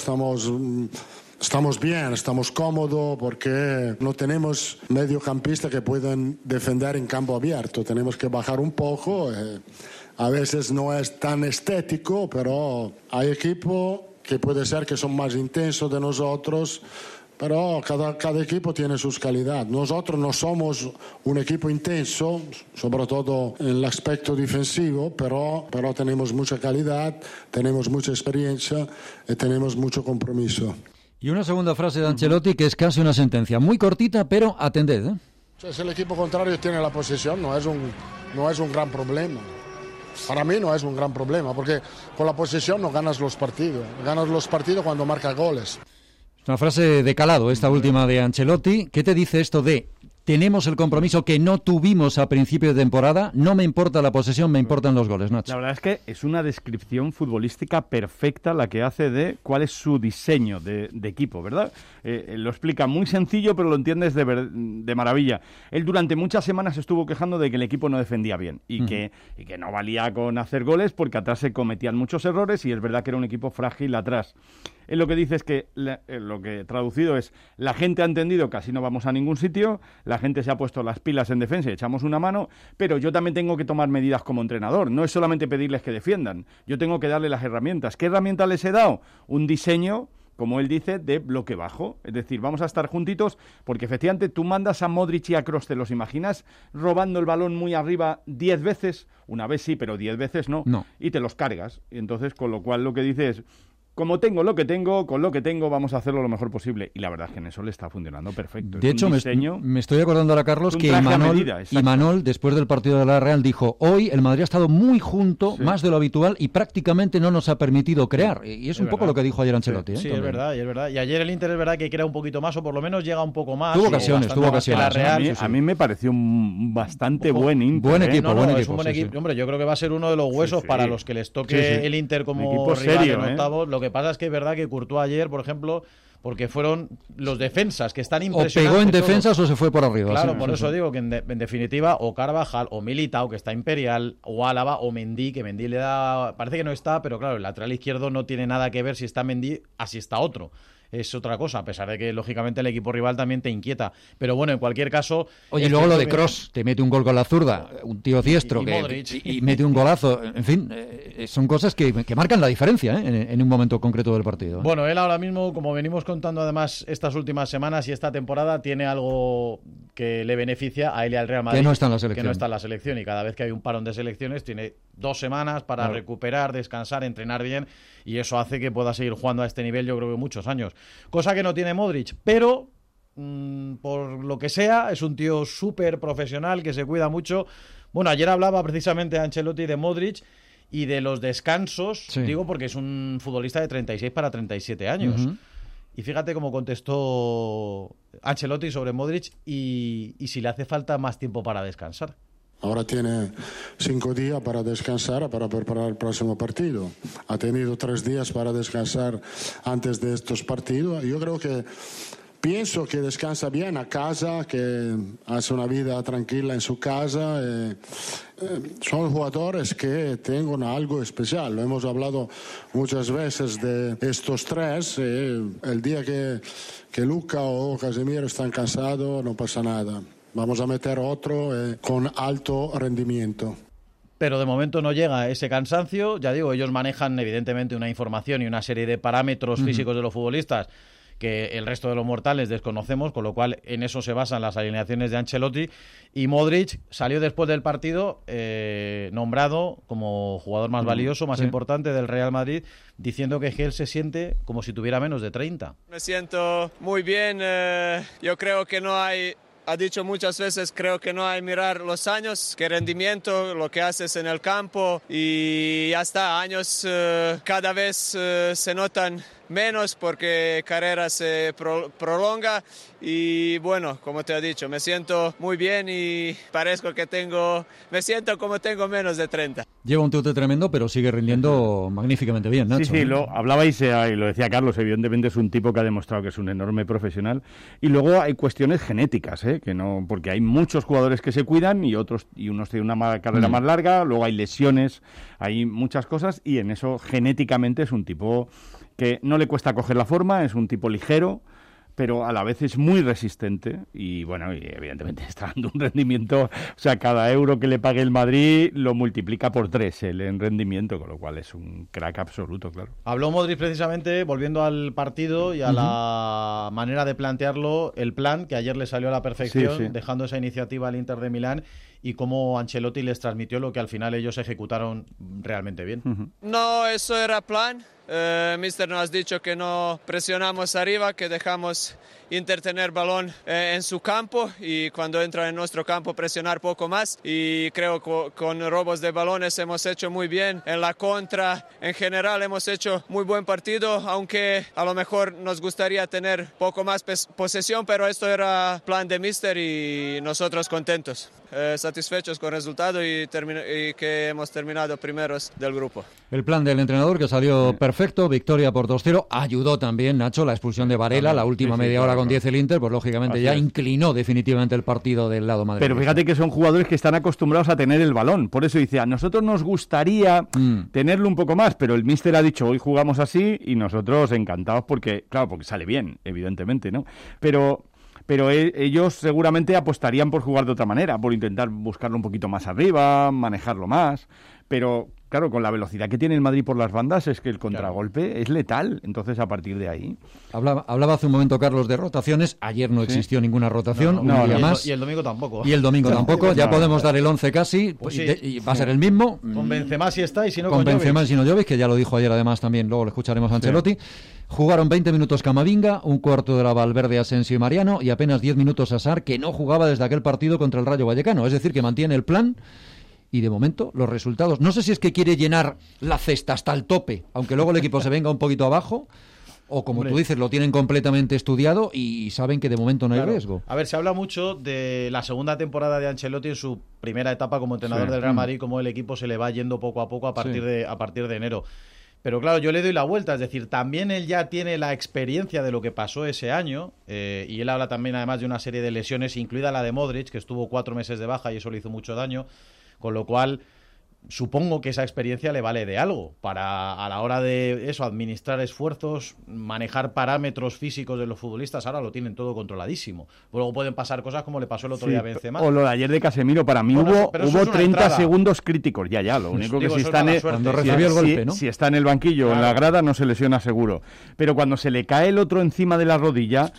Estamos bien, estamos cómodos, porque no tenemos mediocampistas que puedan defender en campo abierto. Tenemos que bajar un poco. A veces no es tan estético, pero hay equipos que puede ser que son más intensos de nosotros, pero cada equipo tiene sus calidades. Nosotros no somos un equipo intenso, sobre todo en el aspecto defensivo, pero tenemos mucha calidad, tenemos mucha experiencia y tenemos mucho compromiso. Y una segunda frase de Ancelotti que es casi una sentencia, muy cortita, pero atended, ¿eh? Si el equipo contrario tiene la posesión, no es un gran problema. Para mí no es un gran problema, porque con la posesión no ganas los partidos. Ganas los partidos cuando marcas goles. Es una frase de calado, esta última de Ancelotti. ¿Qué te dice esto de tenemos el compromiso que no tuvimos a principio de temporada? No me importa la posesión, me importan los goles, Nacho. La verdad es que es una descripción futbolística perfecta la que hace de cuál es su diseño de equipo, ¿verdad? Lo explica muy sencillo, pero lo entiendes de maravilla. Él durante muchas semanas estuvo quejando de que el equipo no defendía bien y que no valía con hacer goles porque atrás se cometían muchos errores, y es verdad que era un equipo frágil atrás. Él lo que dice es que, lo que traducido es, la gente ha entendido que así no vamos a ningún sitio, la gente se ha puesto las pilas en defensa y echamos una mano, pero yo también tengo que tomar medidas como entrenador. No es solamente pedirles que defiendan, yo tengo que darle las herramientas. ¿Qué herramientas les he dado? Un diseño, como él dice, de bloque bajo. Es decir, vamos a estar juntitos, porque efectivamente tú mandas a Modric y a Kroos, ¿te los imaginas robando el balón muy arriba 10 veces? Una vez sí, pero 10 veces no. Y te los cargas. Y entonces, con lo cual lo que dice es, como tengo lo que tengo, con lo que tengo vamos a hacerlo lo mejor posible. Y la verdad es que en eso le está funcionando perfecto. De hecho, me estoy acordando ahora, Carlos, que Imanol, después del partido de la Real, dijo, hoy el Madrid ha estado muy junto, más de lo habitual, y prácticamente no nos ha permitido crear. Y es un poco lo que dijo ayer Ancelotti. Sí, es verdad. Y ayer el Inter es verdad que crea un poquito más, o por lo menos llega un poco más. Tuvo ocasiones. La Real. A mí me pareció un bastante buen Inter. Buen equipo, buen equipo. Es un buen equipo. Hombre, yo creo que va a ser uno de los huesos para los que les toque el Inter como rival serio, en octavos. Lo que pasa es que es verdad que Courtois ayer, por ejemplo, porque fueron los defensas que están impresionantes. O pegó en defensas o se fue por arriba. Claro, por eso digo que en definitiva, o Carvajal, o Militao, que está imperial, o Álava, o Mendy, que Mendy le da... Parece que no está, pero claro, el lateral izquierdo no tiene nada que ver si está Mendy, así está otro. Es otra cosa, a pesar de que lógicamente el equipo rival también te inquieta. Pero bueno, en cualquier caso... Oye, luego lo de Kroos, te mete un gol con la zurda, un tío diestro y mete un golazo. En fin, son cosas que marcan la diferencia en un momento concreto del partido. Bueno, él ahora mismo, como venimos contando además estas últimas semanas y esta temporada, tiene algo que le beneficia a él y al Real Madrid, que no está en la selección. Que no está en la selección, y cada vez que hay un parón de selecciones tiene 2 semanas para recuperar, descansar, entrenar bien, y eso hace que pueda seguir jugando a este nivel, yo creo que muchos años. Cosa que no tiene Modric, pero por lo que sea, es un tío súper profesional que se cuida mucho. Bueno, ayer hablaba precisamente Ancelotti de Modric y de los descansos, digo porque es un futbolista de 36 para 37 años. Y fíjate cómo contestó Ancelotti sobre Modric y si le hace falta más tiempo para descansar. Ahora tiene 5 días para descansar, para preparar el próximo partido. Ha tenido 3 días para descansar antes de estos partidos. Yo creo que pienso que descansa bien a casa, que hace una vida tranquila en su casa. Son jugadores que tienen algo especial. Lo hemos hablado muchas veces de estos 3. El día que Luka o Casemiro están cansados, no pasa nada. Vamos a meter otro con alto rendimiento. Pero de momento no llega ese cansancio. Ya digo, ellos manejan evidentemente una información y una serie de parámetros físicos de los futbolistas que el resto de los mortales desconocemos, con lo cual en eso se basan las alineaciones de Ancelotti. Y Modric salió después del partido nombrado como jugador más valioso, más importante del Real Madrid, diciendo que él se siente como si tuviera menos de 30. Me siento muy bien, yo creo que no hay... Ha dicho muchas veces, creo que no hay mirar los años, que rendimiento, lo que haces en el campo, y ya está, años cada vez se notan menos porque carrera se prolonga, y bueno, como te he dicho, me siento muy bien y me siento como tengo menos de 30. Lleva un tute tremendo, pero sigue rindiendo magníficamente bien, Nacho. Sí, lo hablabais y lo decía Carlos, evidentemente es un tipo que ha demostrado que es un enorme profesional, y luego hay cuestiones genéticas, que no, porque hay muchos jugadores que se cuidan y unos tienen una carrera más larga, luego hay lesiones, hay muchas cosas, y en eso genéticamente es un tipo que no le cuesta coger la forma, es un tipo ligero, pero a la vez es muy resistente y bueno, y evidentemente está dando un rendimiento, o sea, cada euro que le pague el Madrid lo multiplica por 3 él en rendimiento, con lo cual es un crack absoluto, claro. Habló Modric precisamente, volviendo al partido y a la manera de plantearlo, el plan que ayer le salió a la perfección, dejando esa iniciativa al Inter de Milán, y cómo Ancelotti les transmitió lo que al final ellos ejecutaron realmente bien. No, eso era plan. Mister nos ha dicho que no presionamos arriba, que dejamos Inter tener balón en su campo, y cuando entra en nuestro campo presionar poco más, y creo que con robos de balones hemos hecho muy bien. En la contra, en general, hemos hecho muy buen partido, aunque a lo mejor nos gustaría tener poco más posesión, pero esto era plan de Mister y nosotros contentos. Satisfechos con el resultado y que hemos terminado primeros del grupo. El plan del entrenador que salió perfecto, victoria por 2-0, ayudó también, Nacho, la expulsión de Varela, la última media hora con 10 el Inter, pues lógicamente ya inclinó definitivamente el partido del lado madrileño. Pero fíjate que son jugadores que están acostumbrados a tener el balón, por eso dice, a nosotros nos gustaría tenerlo un poco más, pero el míster ha dicho, hoy jugamos así, y nosotros encantados porque sale bien, evidentemente, ¿no? Pero ellos seguramente apostarían por jugar de otra manera, por intentar buscarlo un poquito más arriba, manejarlo más, pero claro, con la velocidad que tiene el Madrid por las bandas es que el contragolpe es letal, entonces a partir de ahí... Hablaba hace un momento, Carlos, de rotaciones, ayer no existió ninguna rotación, un día más. Y el domingo tampoco. Y el domingo tampoco, ya podemos dar el 11 casi, pues y va a ser el mismo. Con Benzema si está, y si no con Benzema y si no Jovic, que ya lo dijo ayer además también, luego lo escucharemos a Ancelotti. Jugaron 20 minutos Camavinga, un cuarto de la Valverde, Asensio y Mariano, y apenas 10 minutos Hazard, que no jugaba desde aquel partido contra el Rayo Vallecano, es decir, que mantiene el plan. Y de momento los resultados, no sé si es que quiere llenar la cesta hasta el tope, aunque luego el equipo se venga un poquito abajo, o como tú dices, lo tienen completamente estudiado y saben que de momento no hay riesgo. A ver, se habla mucho de la segunda temporada de Ancelotti en su primera etapa como entrenador del Real Madrid, como el equipo se le va yendo poco a poco a partir de enero. Pero claro, yo le doy la vuelta, es decir, también él ya tiene la experiencia de lo que pasó ese año, y él habla también además de una serie de lesiones, incluida la de Modric, que estuvo 4 meses de baja y eso le hizo mucho daño. Con lo cual, supongo que esa experiencia le vale de algo para a la hora de eso, administrar esfuerzos, manejar parámetros físicos de los futbolistas. Ahora lo tienen todo controladísimo. Luego pueden pasar cosas como le pasó el otro día a Benzema. O lo de ayer de Casemiro, para mí hubo 30 segundos críticos. Ya, lo único que si está si está en el banquillo o en la grada no se lesiona seguro. Pero cuando se le cae el otro encima de la rodilla,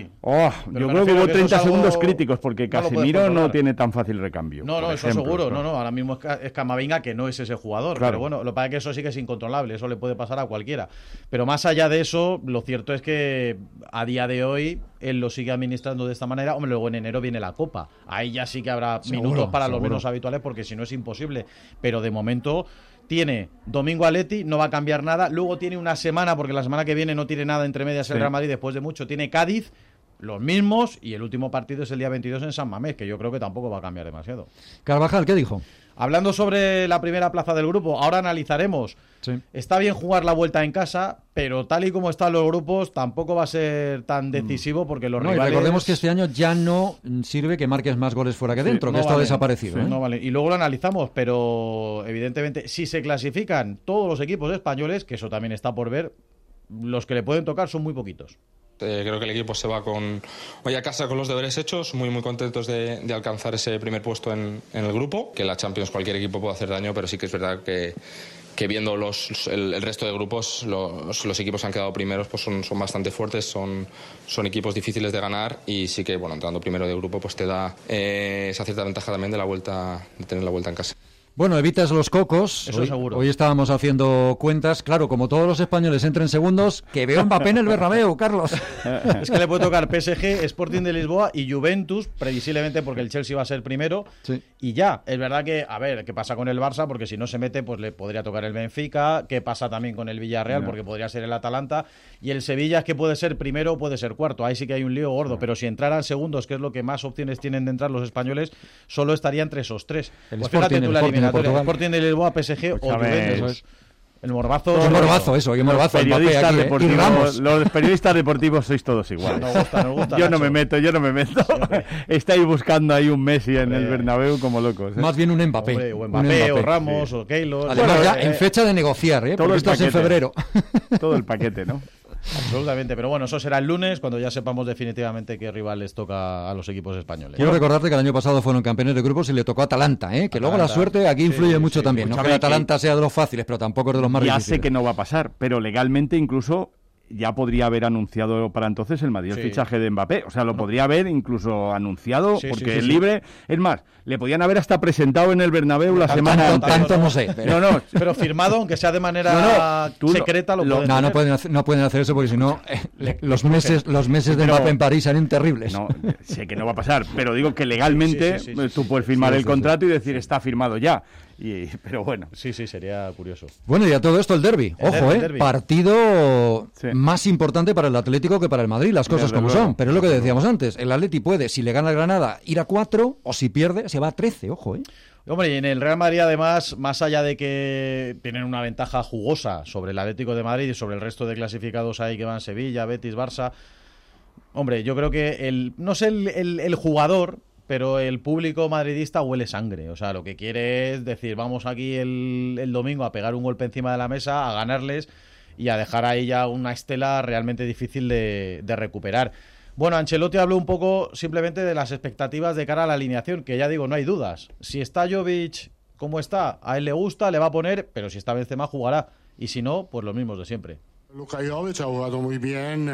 yo creo que hubo 30 segundos críticos, porque Casemiro no tiene tan fácil recambio. No, eso seguro. No, ahora mismo es Camavinga, que no es ese jugador, claro. Pero bueno, lo que pasa es que eso sí que es incontrolable, eso le puede pasar a cualquiera. Pero más allá de eso, lo cierto es que a día de hoy él lo sigue administrando de esta manera. Hombre, luego en enero viene la Copa, ahí ya sí que habrá minutos para los menos habituales, porque si no es imposible. Pero de momento tiene domingo Atleti, no va a cambiar nada. Luego tiene una semana, porque la semana que viene no tiene nada entre medias el Real Madrid, después de mucho tiene Cádiz, los mismos, y el último partido es el día 22 en San Mamés, que yo creo que tampoco va a cambiar demasiado. Carvajal, ¿qué dijo? Hablando sobre la primera plaza del grupo, ahora analizaremos. Está bien jugar la vuelta en casa, pero tal y como están los grupos, tampoco va a ser tan decisivo, porque los rivales... Y recordemos que este año ya no sirve que marques más goles fuera que dentro, que esto ha desaparecido. No vale. Y luego lo analizamos, pero evidentemente, si se clasifican todos los equipos españoles, que eso también está por ver, los que le pueden tocar son muy poquitos. Creo que el equipo se va hoy a casa con los deberes hechos, muy contentos de alcanzar ese primer puesto en el grupo. Que en la Champions cualquier equipo puede hacer daño, pero sí que es verdad que viendo el resto de grupos, los equipos que han quedado primeros pues son bastante fuertes, son equipos difíciles de ganar, y sí que entrando primero de grupo pues te da esa cierta ventaja también de tener la vuelta en casa. Bueno, evitas los cocos. Eso seguro. Hoy estábamos haciendo cuentas. Claro, como todos los españoles entren segundos, que veo Mbappé en el Bernabéu, Carlos. Es que le puede tocar PSG, Sporting de Lisboa y Juventus, previsiblemente porque el Chelsea va a ser primero. Sí. Y ya, es verdad que, a ver, ¿qué pasa con el Barça? Porque si no se mete, pues le podría tocar el Benfica. ¿Qué pasa también con el Villarreal? Porque podría ser el Atalanta. Y el Sevilla es que puede ser primero o puede ser cuarto. Ahí sí que hay un lío gordo. Pero si entraran segundos, que es lo que más opciones tienen de entrar los españoles, solo estaría entre esos tres. Pues fíjate tú la eliminatoria. Sporting de Lisboa, PSG o Juventus. El morbazo. El morbazo, eso. El morbazo. Los periodistas deportivos sois todos iguales. Nos gusta, yo no me meto. Estáis buscando ahí un Messi en el Bernabéu como locos. Más bien un Mbappé. Hombre, o Mbappé, o Ramos, o Keylor. Además, ya en fecha de negociar, porque esto es en febrero. Todo el paquete, ¿no? Absolutamente, pero bueno, eso será el lunes, cuando ya sepamos definitivamente qué rival les toca a los equipos españoles. Quiero recordarte que el año pasado fueron campeones de grupos y le tocó a Atalanta, que luego la suerte aquí influye mucho también. No que Atalanta sea de los fáciles, pero tampoco es de los más difíciles. Ya sé que no va a pasar, pero legalmente incluso ya podría haber anunciado para entonces el Madrid el fichaje de Mbappé. O sea, lo podría haber incluso anunciado, porque es libre. Es más, le podían haber hasta presentado en el Bernabéu la semana antes. Tanto no sé. Pero firmado, aunque sea de manera secreta, lo pueden hacer. No pueden hacer eso, porque si no, los meses de Mbappé en París serían terribles. No, sé que no va a pasar, pero digo que legalmente tú puedes firmar el contrato y decir está firmado ya. Pero bueno. Sí, sería curioso. Bueno, y a todo esto el derbi. Ojo, partido más importante para el Atlético que para el Madrid, las cosas como son. Pero es lo que decíamos antes, el Atleti puede, si le gana el Granada, ir a 4, o si pierde, se va a 13, ojo, Hombre, y en el Real Madrid, además, más allá de que tienen una ventaja jugosa sobre el Atlético de Madrid y sobre el resto de clasificados ahí que van Sevilla, Betis, Barça, hombre, yo creo que no sé el jugador, pero el público madridista huele sangre. O sea, lo que quiere es decir, vamos aquí el domingo a pegar un golpe encima de la mesa, a ganarles y a dejar ahí ya una estela realmente difícil de recuperar. Bueno, Ancelotti habló un poco simplemente de las expectativas de cara a la alineación, que ya digo, no hay dudas. Si está Jovic como está, a él le gusta, le va a poner, pero si está Benzema jugará. Y si no, pues los mismos de siempre. Luka Jovic ha jugado muy bien,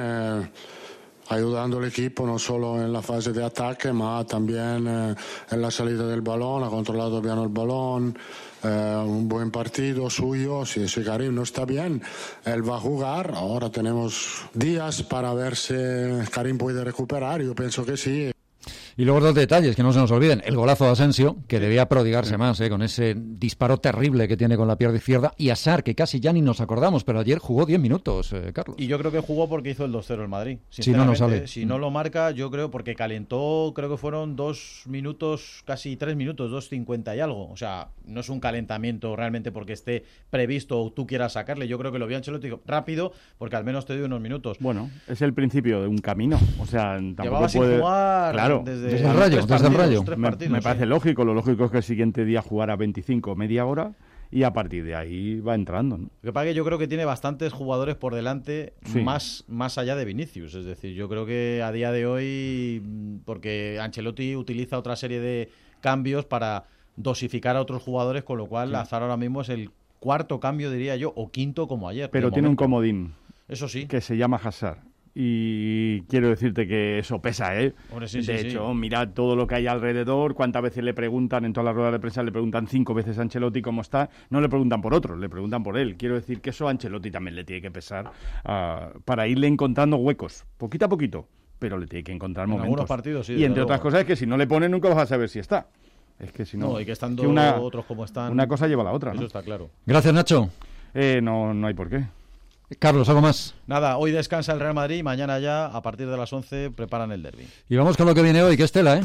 ayudando al equipo no solo en la fase de ataque, ma también en la salida del balón, ha controlado bien el balón, un buen partido suyo. Si Karim no está bien, él va a jugar. Ahora tenemos días para ver si Karim puede recuperar, yo pienso que sí. Y luego dos detalles que no se nos olviden. El golazo de Asensio, que debía prodigarse más, con ese disparo terrible que tiene con la pierna izquierda. Y a Sarr, que casi ya ni nos acordamos, pero ayer jugó 10 minutos, Carlos. Y yo creo que jugó porque hizo el 2-0 el Madrid. Si no sale. Si no lo marca, yo creo, porque calentó, creo que fueron 2 minutos, casi 3 minutos, 2:50 y algo. O sea, no es un calentamiento realmente porque esté previsto o tú quieras sacarle. Yo creo que lo vio Ancelotti rápido, porque al menos te dio unos minutos. Bueno, es el principio de un camino. O sea, tampoco llevaba sin jugar desde desde el Rayo. Me parece lógico. Lo lógico es que el siguiente día jugara 25 media hora y a partir de ahí va entrando, ¿no? Lo que pasa es que yo creo que tiene bastantes jugadores por delante, sí, más allá de Vinicius. Es decir, yo creo que a día de hoy, porque Ancelotti utiliza otra serie de cambios para dosificar a otros jugadores, con lo cual Hazard ahora mismo es el cuarto cambio, diría yo, o quinto como ayer. Pero tiene un comodín. Eso sí. Que se llama Hazard. Y quiero decirte que eso pesa, ¿eh? Hombre, sí, de hecho, mirad todo lo que hay alrededor, cuántas veces le preguntan, en todas las ruedas de prensa le preguntan 5 veces a Ancelotti cómo está, no le preguntan por otros, le preguntan por él. Quiero decir que eso a Ancelotti también le tiene que pesar para irle encontrando huecos, poquito a poquito, pero le tiene que encontrar momentos. Algunos partidos, sí, y entre otras cosas es que si no le ponen nunca vas a saber si está. Es que si no... y que estando otros como están... Una cosa lleva a la otra, ¿no? Eso está claro. Gracias, Nacho. No hay por qué. Carlos, ¿algo más? Nada, hoy descansa el Real Madrid y mañana ya, a partir de las 11, preparan el derbi. Y vamos con lo que viene hoy, que es tela, ¿eh?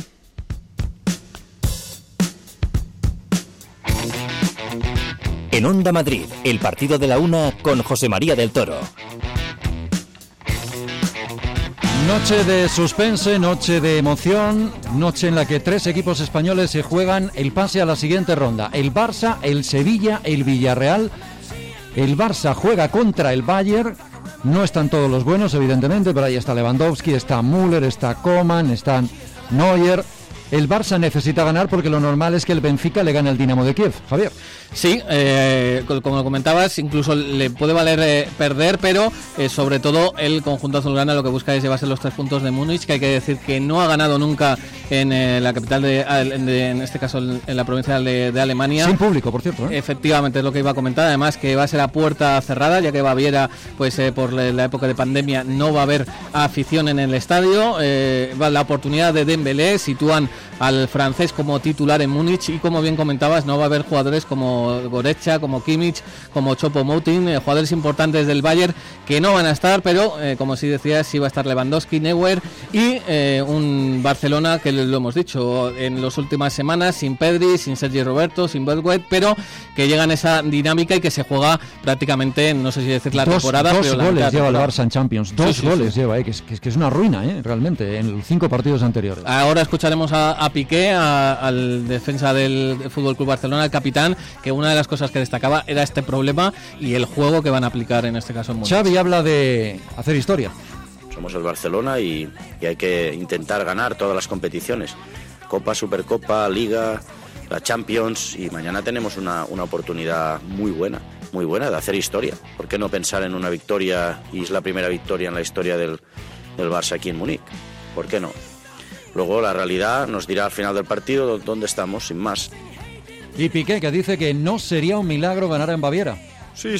En Onda Madrid, el partido de la 1 con José María del Toro. Noche de suspense, noche de emoción, noche en la que 3 equipos españoles se juegan el pase a la siguiente ronda. El Barça, el Sevilla, el Villarreal. El Barça juega contra el Bayern. No están todos los buenos, evidentemente, pero ahí está Lewandowski, está Müller, está Koeman, está Neuer. El Barça necesita ganar porque lo normal es que el Benfica le gane al Dinamo de Kiev. Javier. Sí, como comentabas, incluso le puede valer perder, pero sobre todo el conjunto azulgrana lo que busca es llevarse los 3 puntos de Múnich, que hay que decir que no ha ganado nunca en la capital en este caso en la provincia de Alemania. Sin público, por cierto, ¿eh? Efectivamente, es lo que iba a comentar, además que va a ser a puerta cerrada, ya que Baviera, pues por la época de pandemia no va a haber afición en el estadio. La oportunidad de Dembélé, sitúan al francés como titular en Múnich y como bien comentabas, no va a haber jugadores como Goretzka, como Kimmich, como Choupo-Moting, jugadores importantes del Bayern que no van a estar, pero como sí decías, sí va a estar Lewandowski, Neuer y un Barcelona que lo hemos dicho en las últimas semanas, sin Pedri, sin Sergi Roberto, sin Braithwaite, pero que llega en esa dinámica y que se juega prácticamente, no sé si decir la temporada, dos pero goles lleva el Barça en Champions, dos goles sí. lleva, que es una ruina, realmente, en los 5 partidos anteriores. Ahora escucharemos a Piqué, al defensa del FC Barcelona, el capitán, que una de las cosas que destacaba era este problema y el juego que van a aplicar en este caso en Múnich. Xavi habla de hacer historia. Somos el Barcelona y hay que intentar ganar todas las competiciones, Copa, Supercopa, Liga, la Champions, y mañana tenemos una oportunidad muy buena de hacer historia. ¿Por qué no pensar en una victoria? Y es la primera victoria en la historia del Barça aquí en Múnich. ¿Por qué no? Luego la realidad nos dirá al final del partido dónde estamos, sin más. Y Piqué, que dice que no sería un milagro ganar en Baviera. Sí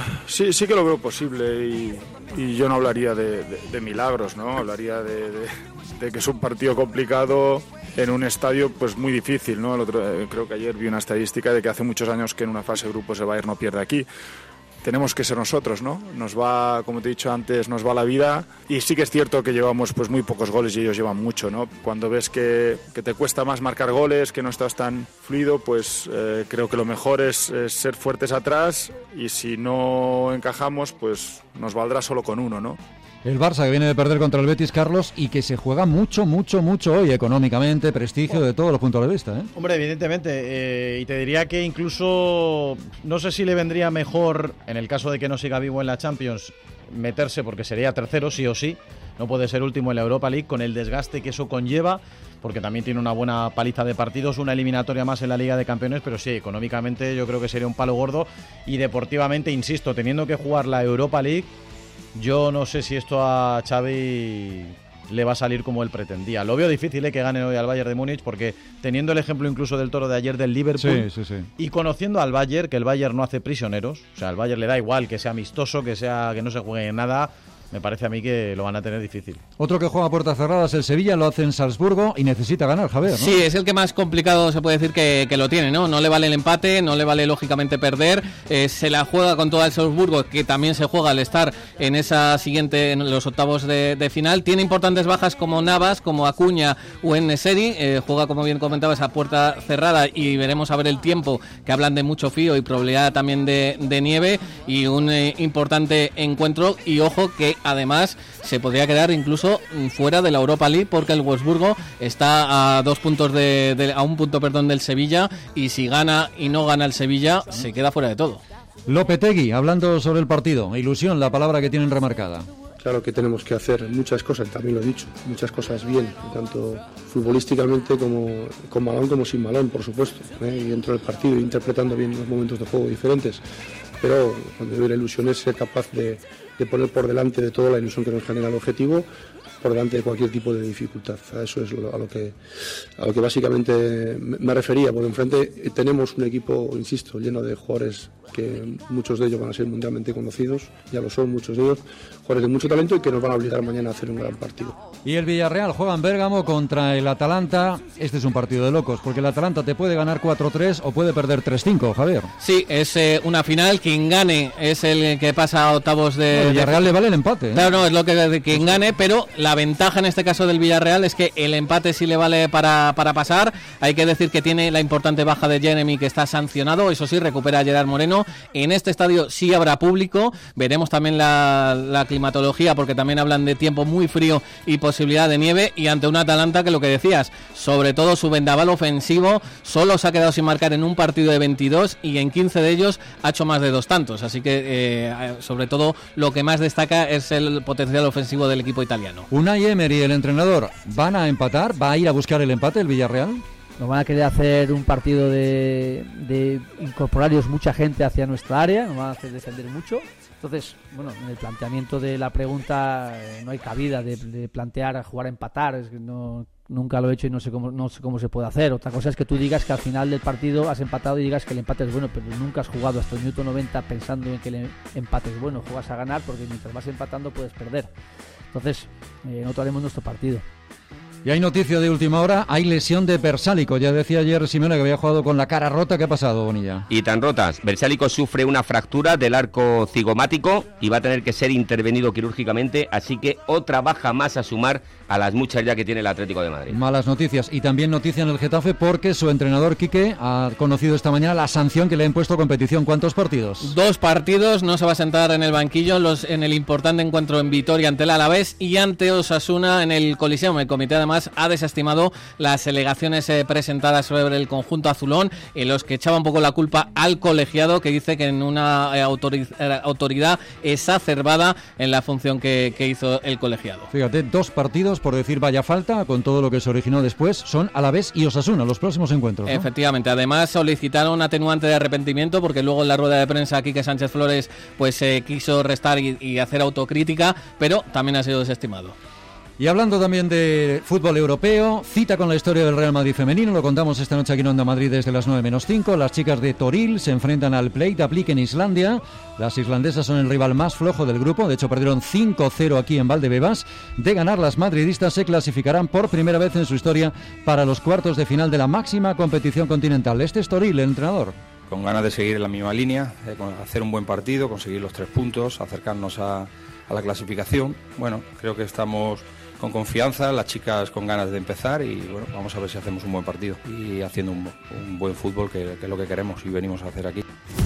que lo veo posible y yo no hablaría de milagros, ¿no? Hablaría de que es un partido complicado en un estadio pues muy difícil, ¿no? Creo que ayer vi una estadística de que hace muchos años que en una fase de grupos el Bayern no pierde aquí. Tenemos que ser nosotros, ¿no? Nos va, como te he dicho antes, nos va la vida, y sí que es cierto que llevamos pues muy pocos goles y ellos llevan mucho, ¿no? Cuando ves que te cuesta más marcar goles, que no estás tan fluido, pues creo que lo mejor es ser fuertes atrás, y si no encajamos, pues nos valdrá solo con uno, ¿no? El Barça, que viene de perder contra el Betis, Carlos, y que se juega mucho hoy, económicamente, prestigio, de todos los puntos de vista, ¿eh? Hombre, evidentemente, y te diría que incluso, no sé si le vendría mejor, en el caso de que no siga vivo en la Champions, meterse, porque sería tercero, sí o sí, no puede ser último en la Europa League, con el desgaste que eso conlleva, porque también tiene una buena paliza de partidos, una eliminatoria más en la Liga de Campeones, pero sí, económicamente yo creo que sería un palo gordo, y deportivamente, insisto, teniendo que jugar la Europa League, yo no sé si esto a Xavi le va a salir como él pretendía. Lo veo difícil que gane hoy al Bayern de Múnich, porque teniendo el ejemplo incluso del Toro de ayer del Liverpool, sí. Y conociendo al Bayern, que el Bayern no hace prisioneros, o sea, al Bayern le da igual que sea amistoso, que no se juegue nada, me parece a mí que lo van a tener difícil. Otro que juega a puertas cerradas, el Sevilla, lo hace en Salzburgo y necesita ganar, Javier, ¿no? Sí, es el que más complicado se puede decir que lo tiene, ¿no? No le vale el empate, no le vale lógicamente perder, se la juega con todo el Salzburgo, que también se juega al estar en esa siguiente, en los octavos de final. Tiene importantes bajas como Navas, como Acuña o En-Nesyri, juega, como bien comentabas, a puerta cerrada, y veremos a ver el tiempo, que hablan de mucho frío y probabilidad también de nieve, y un importante encuentro, y ojo que además se podría quedar incluso fuera de la Europa League, porque el Wolfsburgo está a 2 puntos a 1 punto, perdón, del Sevilla, y si gana y no gana el Sevilla, se queda fuera de todo. Lopetegui, hablando sobre el partido, ilusión, la palabra que tienen remarcada. Claro que tenemos que hacer muchas cosas, también lo he dicho, muchas cosas bien, tanto futbolísticamente como con balón como sin balón, por supuesto, y dentro del partido, interpretando bien los momentos de juego diferentes. Pero cuando digo la ilusión es ser capaz de poner por delante de toda la ilusión que nos genera el objetivo, por delante de cualquier tipo de dificultad. A eso es a lo que básicamente me refería, porque enfrente tenemos un equipo, insisto, lleno de jugadores que muchos de ellos van a ser mundialmente conocidos, ya lo son muchos de ellos, jugadores de mucho talento y que nos van a obligar mañana a hacer un gran partido. Y el Villarreal juega en Bérgamo contra el Atalanta. Este es un partido de locos, porque el Atalanta te puede ganar 4-3 o puede perder 3-5, Javier. Sí, es una final, quien gane es el que pasa a octavos de... El Villarreal le vale el empate, ¿eh? Claro, no, es lo que de quien gane, pero la ventaja en este caso del Villarreal es que el empate sí le vale para pasar. Hay que decir que tiene la importante baja de Jeremy, que está sancionado, eso sí, recupera a Gerard Moreno. En este estadio sí habrá público, veremos también la climatología, porque también hablan de tiempo muy frío y posibilidad de nieve, y ante un Atalanta que, lo que decías, sobre todo su vendaval ofensivo, solo se ha quedado sin marcar en un partido de 22 y en 15 de ellos ha hecho más de 2 tantos, así que sobre todo lo que más destaca es el potencial ofensivo del equipo italiano. Unai Emery, el entrenador, ¿van a empatar? ¿Va a ir a buscar el empate el Villarreal? Nos van a querer hacer un partido de incorporarios mucha gente hacia nuestra área, nos van a hacer defender mucho. Entonces, bueno, en el planteamiento de la pregunta no hay cabida de plantear a jugar a empatar, es que nunca lo he hecho y no sé cómo se puede hacer. Otra cosa es que tú digas que al final del partido has empatado y digas que el empate es bueno, pero nunca has jugado hasta el minuto 90 pensando en que el empate es bueno. Juegas a ganar, porque mientras vas empatando puedes perder. Entonces, nosotros haremos nuestro partido. Y hay noticia de última hora, hay lesión de Bersálico. Ya decía ayer Simeone que había jugado con la cara rota. ¿Qué ha pasado, Bonilla? Y tan rotas. Bersálico sufre una fractura del arco cigomático y va a tener que ser intervenido quirúrgicamente, así que otra baja más a sumar a las muchas ya que tiene el Atlético de Madrid. Malas noticias. Y también noticia en el Getafe, porque su entrenador Quique ha conocido esta mañana la sanción que le ha impuesto competición. ¿Cuántos partidos? 2 partidos, no se va a sentar en el banquillo en el importante encuentro en Vitoria ante el Alavés y ante Osasuna en el Coliseum. El comité además ha desestimado las alegaciones presentadas sobre el conjunto azulón, en los que echaba un poco la culpa al colegiado, que dice que en una autoridad exacerbada en la función que hizo el colegiado. Fíjate, 2 partidos, por decir vaya falta, con todo lo que se originó después, son Alavés y Osasuna, los próximos encuentros, ¿no? Efectivamente, además solicitaron atenuante de arrepentimiento, porque luego en la rueda de prensa Quique Sánchez Flores pues quiso restar y hacer autocrítica, pero también ha sido desestimado. Y hablando también de fútbol europeo, cita con la historia del Real Madrid femenino, lo contamos esta noche aquí en Onda Madrid desde las 9:05. Las chicas de Toril se enfrentan al Breiðablik en Islandia. Las islandesas son el rival más flojo del grupo, de hecho perdieron 5-0 aquí en Valdebebas. De ganar, las madridistas se clasificarán por primera vez en su historia para los cuartos de final de la máxima competición continental. Este es Toril, el entrenador. Con ganas de seguir en la misma línea, hacer un buen partido, conseguir los 3 puntos, acercarnos a la clasificación. Bueno, creo que estamos con confianza, las chicas con ganas de empezar y bueno, vamos a ver si hacemos un buen partido y haciendo un buen fútbol, que es lo que queremos y venimos a hacer aquí.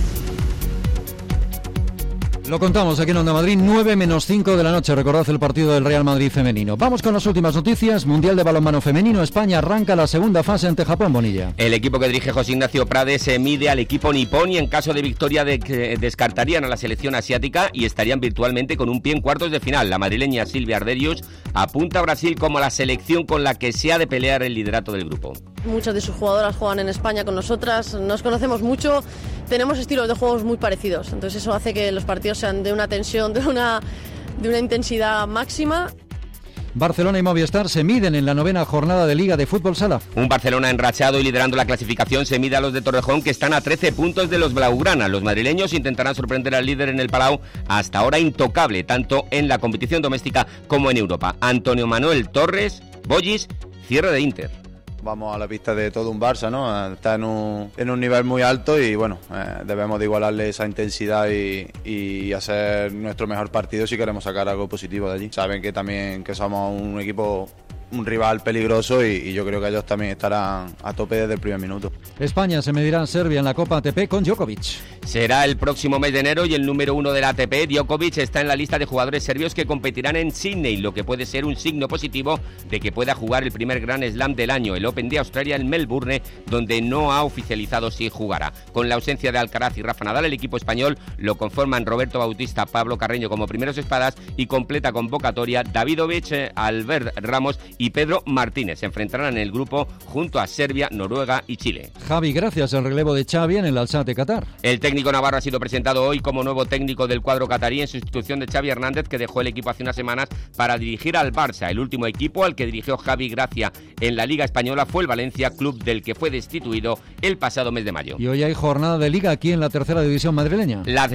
Lo contamos aquí en Onda Madrid, 9:05 de la noche, recordad el partido del Real Madrid femenino. Vamos con las últimas noticias. Mundial de balonmano femenino, España arranca la segunda fase ante Japón, Bonilla. El equipo que dirige José Ignacio Prades se mide al equipo nipón y en caso de victoria descartarían a la selección asiática y estarían virtualmente con un pie en cuartos de final. La madrileña Silvia Arderius apunta a Brasil como la selección con la que se ha de pelear el liderato del grupo. Muchas de sus jugadoras juegan en España con nosotras, nos conocemos mucho, tenemos estilos de juegos muy parecidos, entonces eso hace que los partidos sean de una tensión, de una intensidad máxima. Barcelona y Movistar se miden en la 9ª jornada de Liga de Fútbol Sala. Un Barcelona enrachado y liderando la clasificación se mide a los de Torrejón, que están a 13 puntos de los blaugrana. Los madrileños intentarán sorprender al líder en el Palau, hasta ahora intocable, tanto en la competición doméstica como en Europa. Antonio Manuel Torres, Bollis, cierre de Inter. Vamos a la pista de todo un Barça, ¿no? Está en un nivel muy alto y bueno, debemos de igualarle esa intensidad y hacer nuestro mejor partido si queremos sacar algo positivo de allí. Saben que también que somos un equipo un rival peligroso y yo creo que ellos también estarán a tope desde el primer minuto. España se medirá a Serbia en la Copa ATP con Djokovic. Será el próximo mes de enero y el número 1 de la ATP, Djokovic, está en la lista de jugadores serbios que competirán en Sydney, lo que puede ser un signo positivo de que pueda jugar el primer Grand Slam del año, el Open de Australia en Melbourne, donde no ha oficializado si jugará. Con la ausencia de Alcaraz y Rafa Nadal, el equipo español lo conforman Roberto Bautista, Pablo Carreño como primeros espadas y completa convocatoria Davidovich, Albert Ramos y Pedro Martínez. Se enfrentarán en el grupo junto a Serbia, Noruega y Chile. Javi, gracias al relevo de Xavi en el Al-Sadd de Qatar. El técnico navarro ha sido presentado hoy como nuevo técnico del cuadro catarí en sustitución de Xavi Hernández, que dejó el equipo hace unas semanas para dirigir al Barça. El último equipo al que dirigió Javi Gracia en la Liga Española fue el Valencia, club del que fue destituido el pasado mes de mayo. Y hoy hay jornada de Liga aquí en la tercera división madrileña. La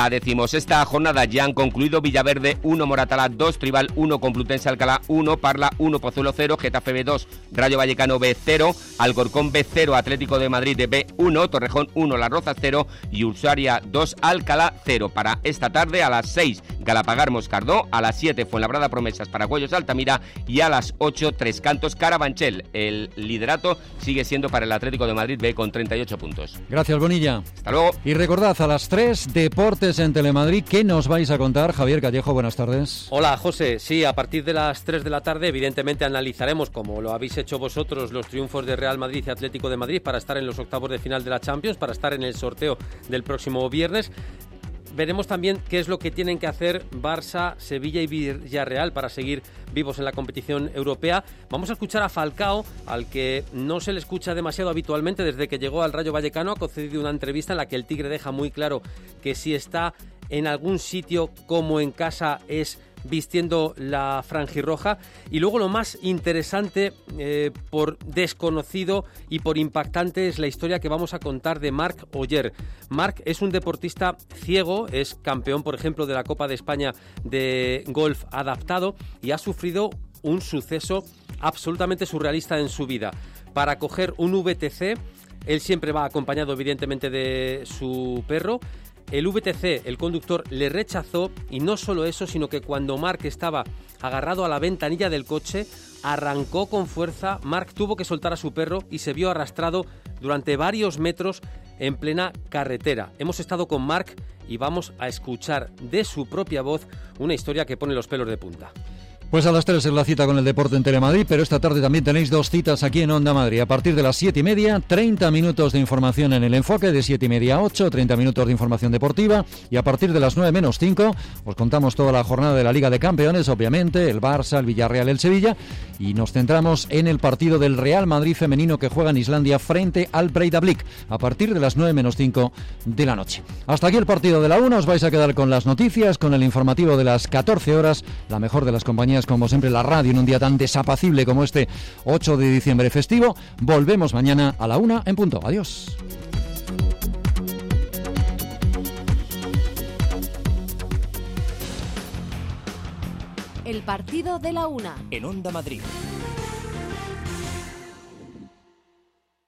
16ª jornada ya han concluido. Villaverde 1, Moratalá 2, Tribal 1, Complutense Alcalá 1, Parla 1, Pozuelo 0, Getafe B 2, Rayo Vallecano B 0, Alcorcón B 0, Atlético de Madrid B 1, Torrejón 1, Las Rozas 0 y Usuaria 2, Alcalá 0. Para esta tarde a las 6, Galapagar Moscardó, a las 7, Fuenlabrada Promesas, Paracuellos Altamira y a las 8, Tres Cantos Carabanchel. El liderato sigue siendo para el Atlético de Madrid B con 38 puntos. Gracias, Bonilla. Hasta luego. Y recordad, a las 3, Deportes en Telemadrid. ¿Qué nos vais a contar? Javier Callejo, buenas tardes. Hola, José. Sí, a partir de las 3 de la tarde, evidentemente analizaremos, como lo habéis hecho vosotros, los triunfos de Real Madrid y Atlético de Madrid para estar en los octavos de final de la Champions, para estar en el sorteo del próximo viernes. Veremos también qué es lo que tienen que hacer Barça, Sevilla y Villarreal para seguir vivos en la competición europea. Vamos a escuchar a Falcao, al que no se le escucha demasiado habitualmente desde que llegó al Rayo Vallecano. Ha concedido una entrevista en la que el Tigre deja muy claro que si está en algún sitio como en casa es vistiendo la franjirroja. Y luego lo más interesante, por desconocido y por impactante, es la historia que vamos a contar de Marc Oller. Marc es un deportista ciego, es campeón, por ejemplo, de la Copa de España de golf adaptado y ha sufrido un suceso absolutamente surrealista en su vida. Para coger un VTC, él siempre va acompañado evidentemente de su perro. El VTC, el conductor, le rechazó y no solo eso, sino que cuando Marc estaba agarrado a la ventanilla del coche, arrancó con fuerza. Marc tuvo que soltar a su perro y se vio arrastrado durante varios metros en plena carretera. Hemos estado con Marc y vamos a escuchar de su propia voz una historia que pone los pelos de punta. Pues a las 3 es la cita con el deporte en Telemadrid, pero esta tarde también tenéis 2 citas aquí en Onda Madrid. A partir de las 7:30, 30 minutos de información en el enfoque, de 7:30 a 8, 30 minutos de información deportiva. Y a partir de las 9 menos 5, os contamos toda la jornada de la Liga de Campeones, obviamente, el Barça, el Villarreal, el Sevilla. Y nos centramos en el partido del Real Madrid femenino que juega en Islandia frente al Breiðablik, a partir de las 9 menos 5 de la noche. Hasta aquí el partido de la 1, os vais a quedar con las noticias, con el informativo de las 14 horas, la mejor de las compañías, como siempre, la radio en un día tan desapacible como este 8 de diciembre festivo. Volvemos mañana a la 1 en punto. Adiós. El partido de la 1 en Onda Madrid.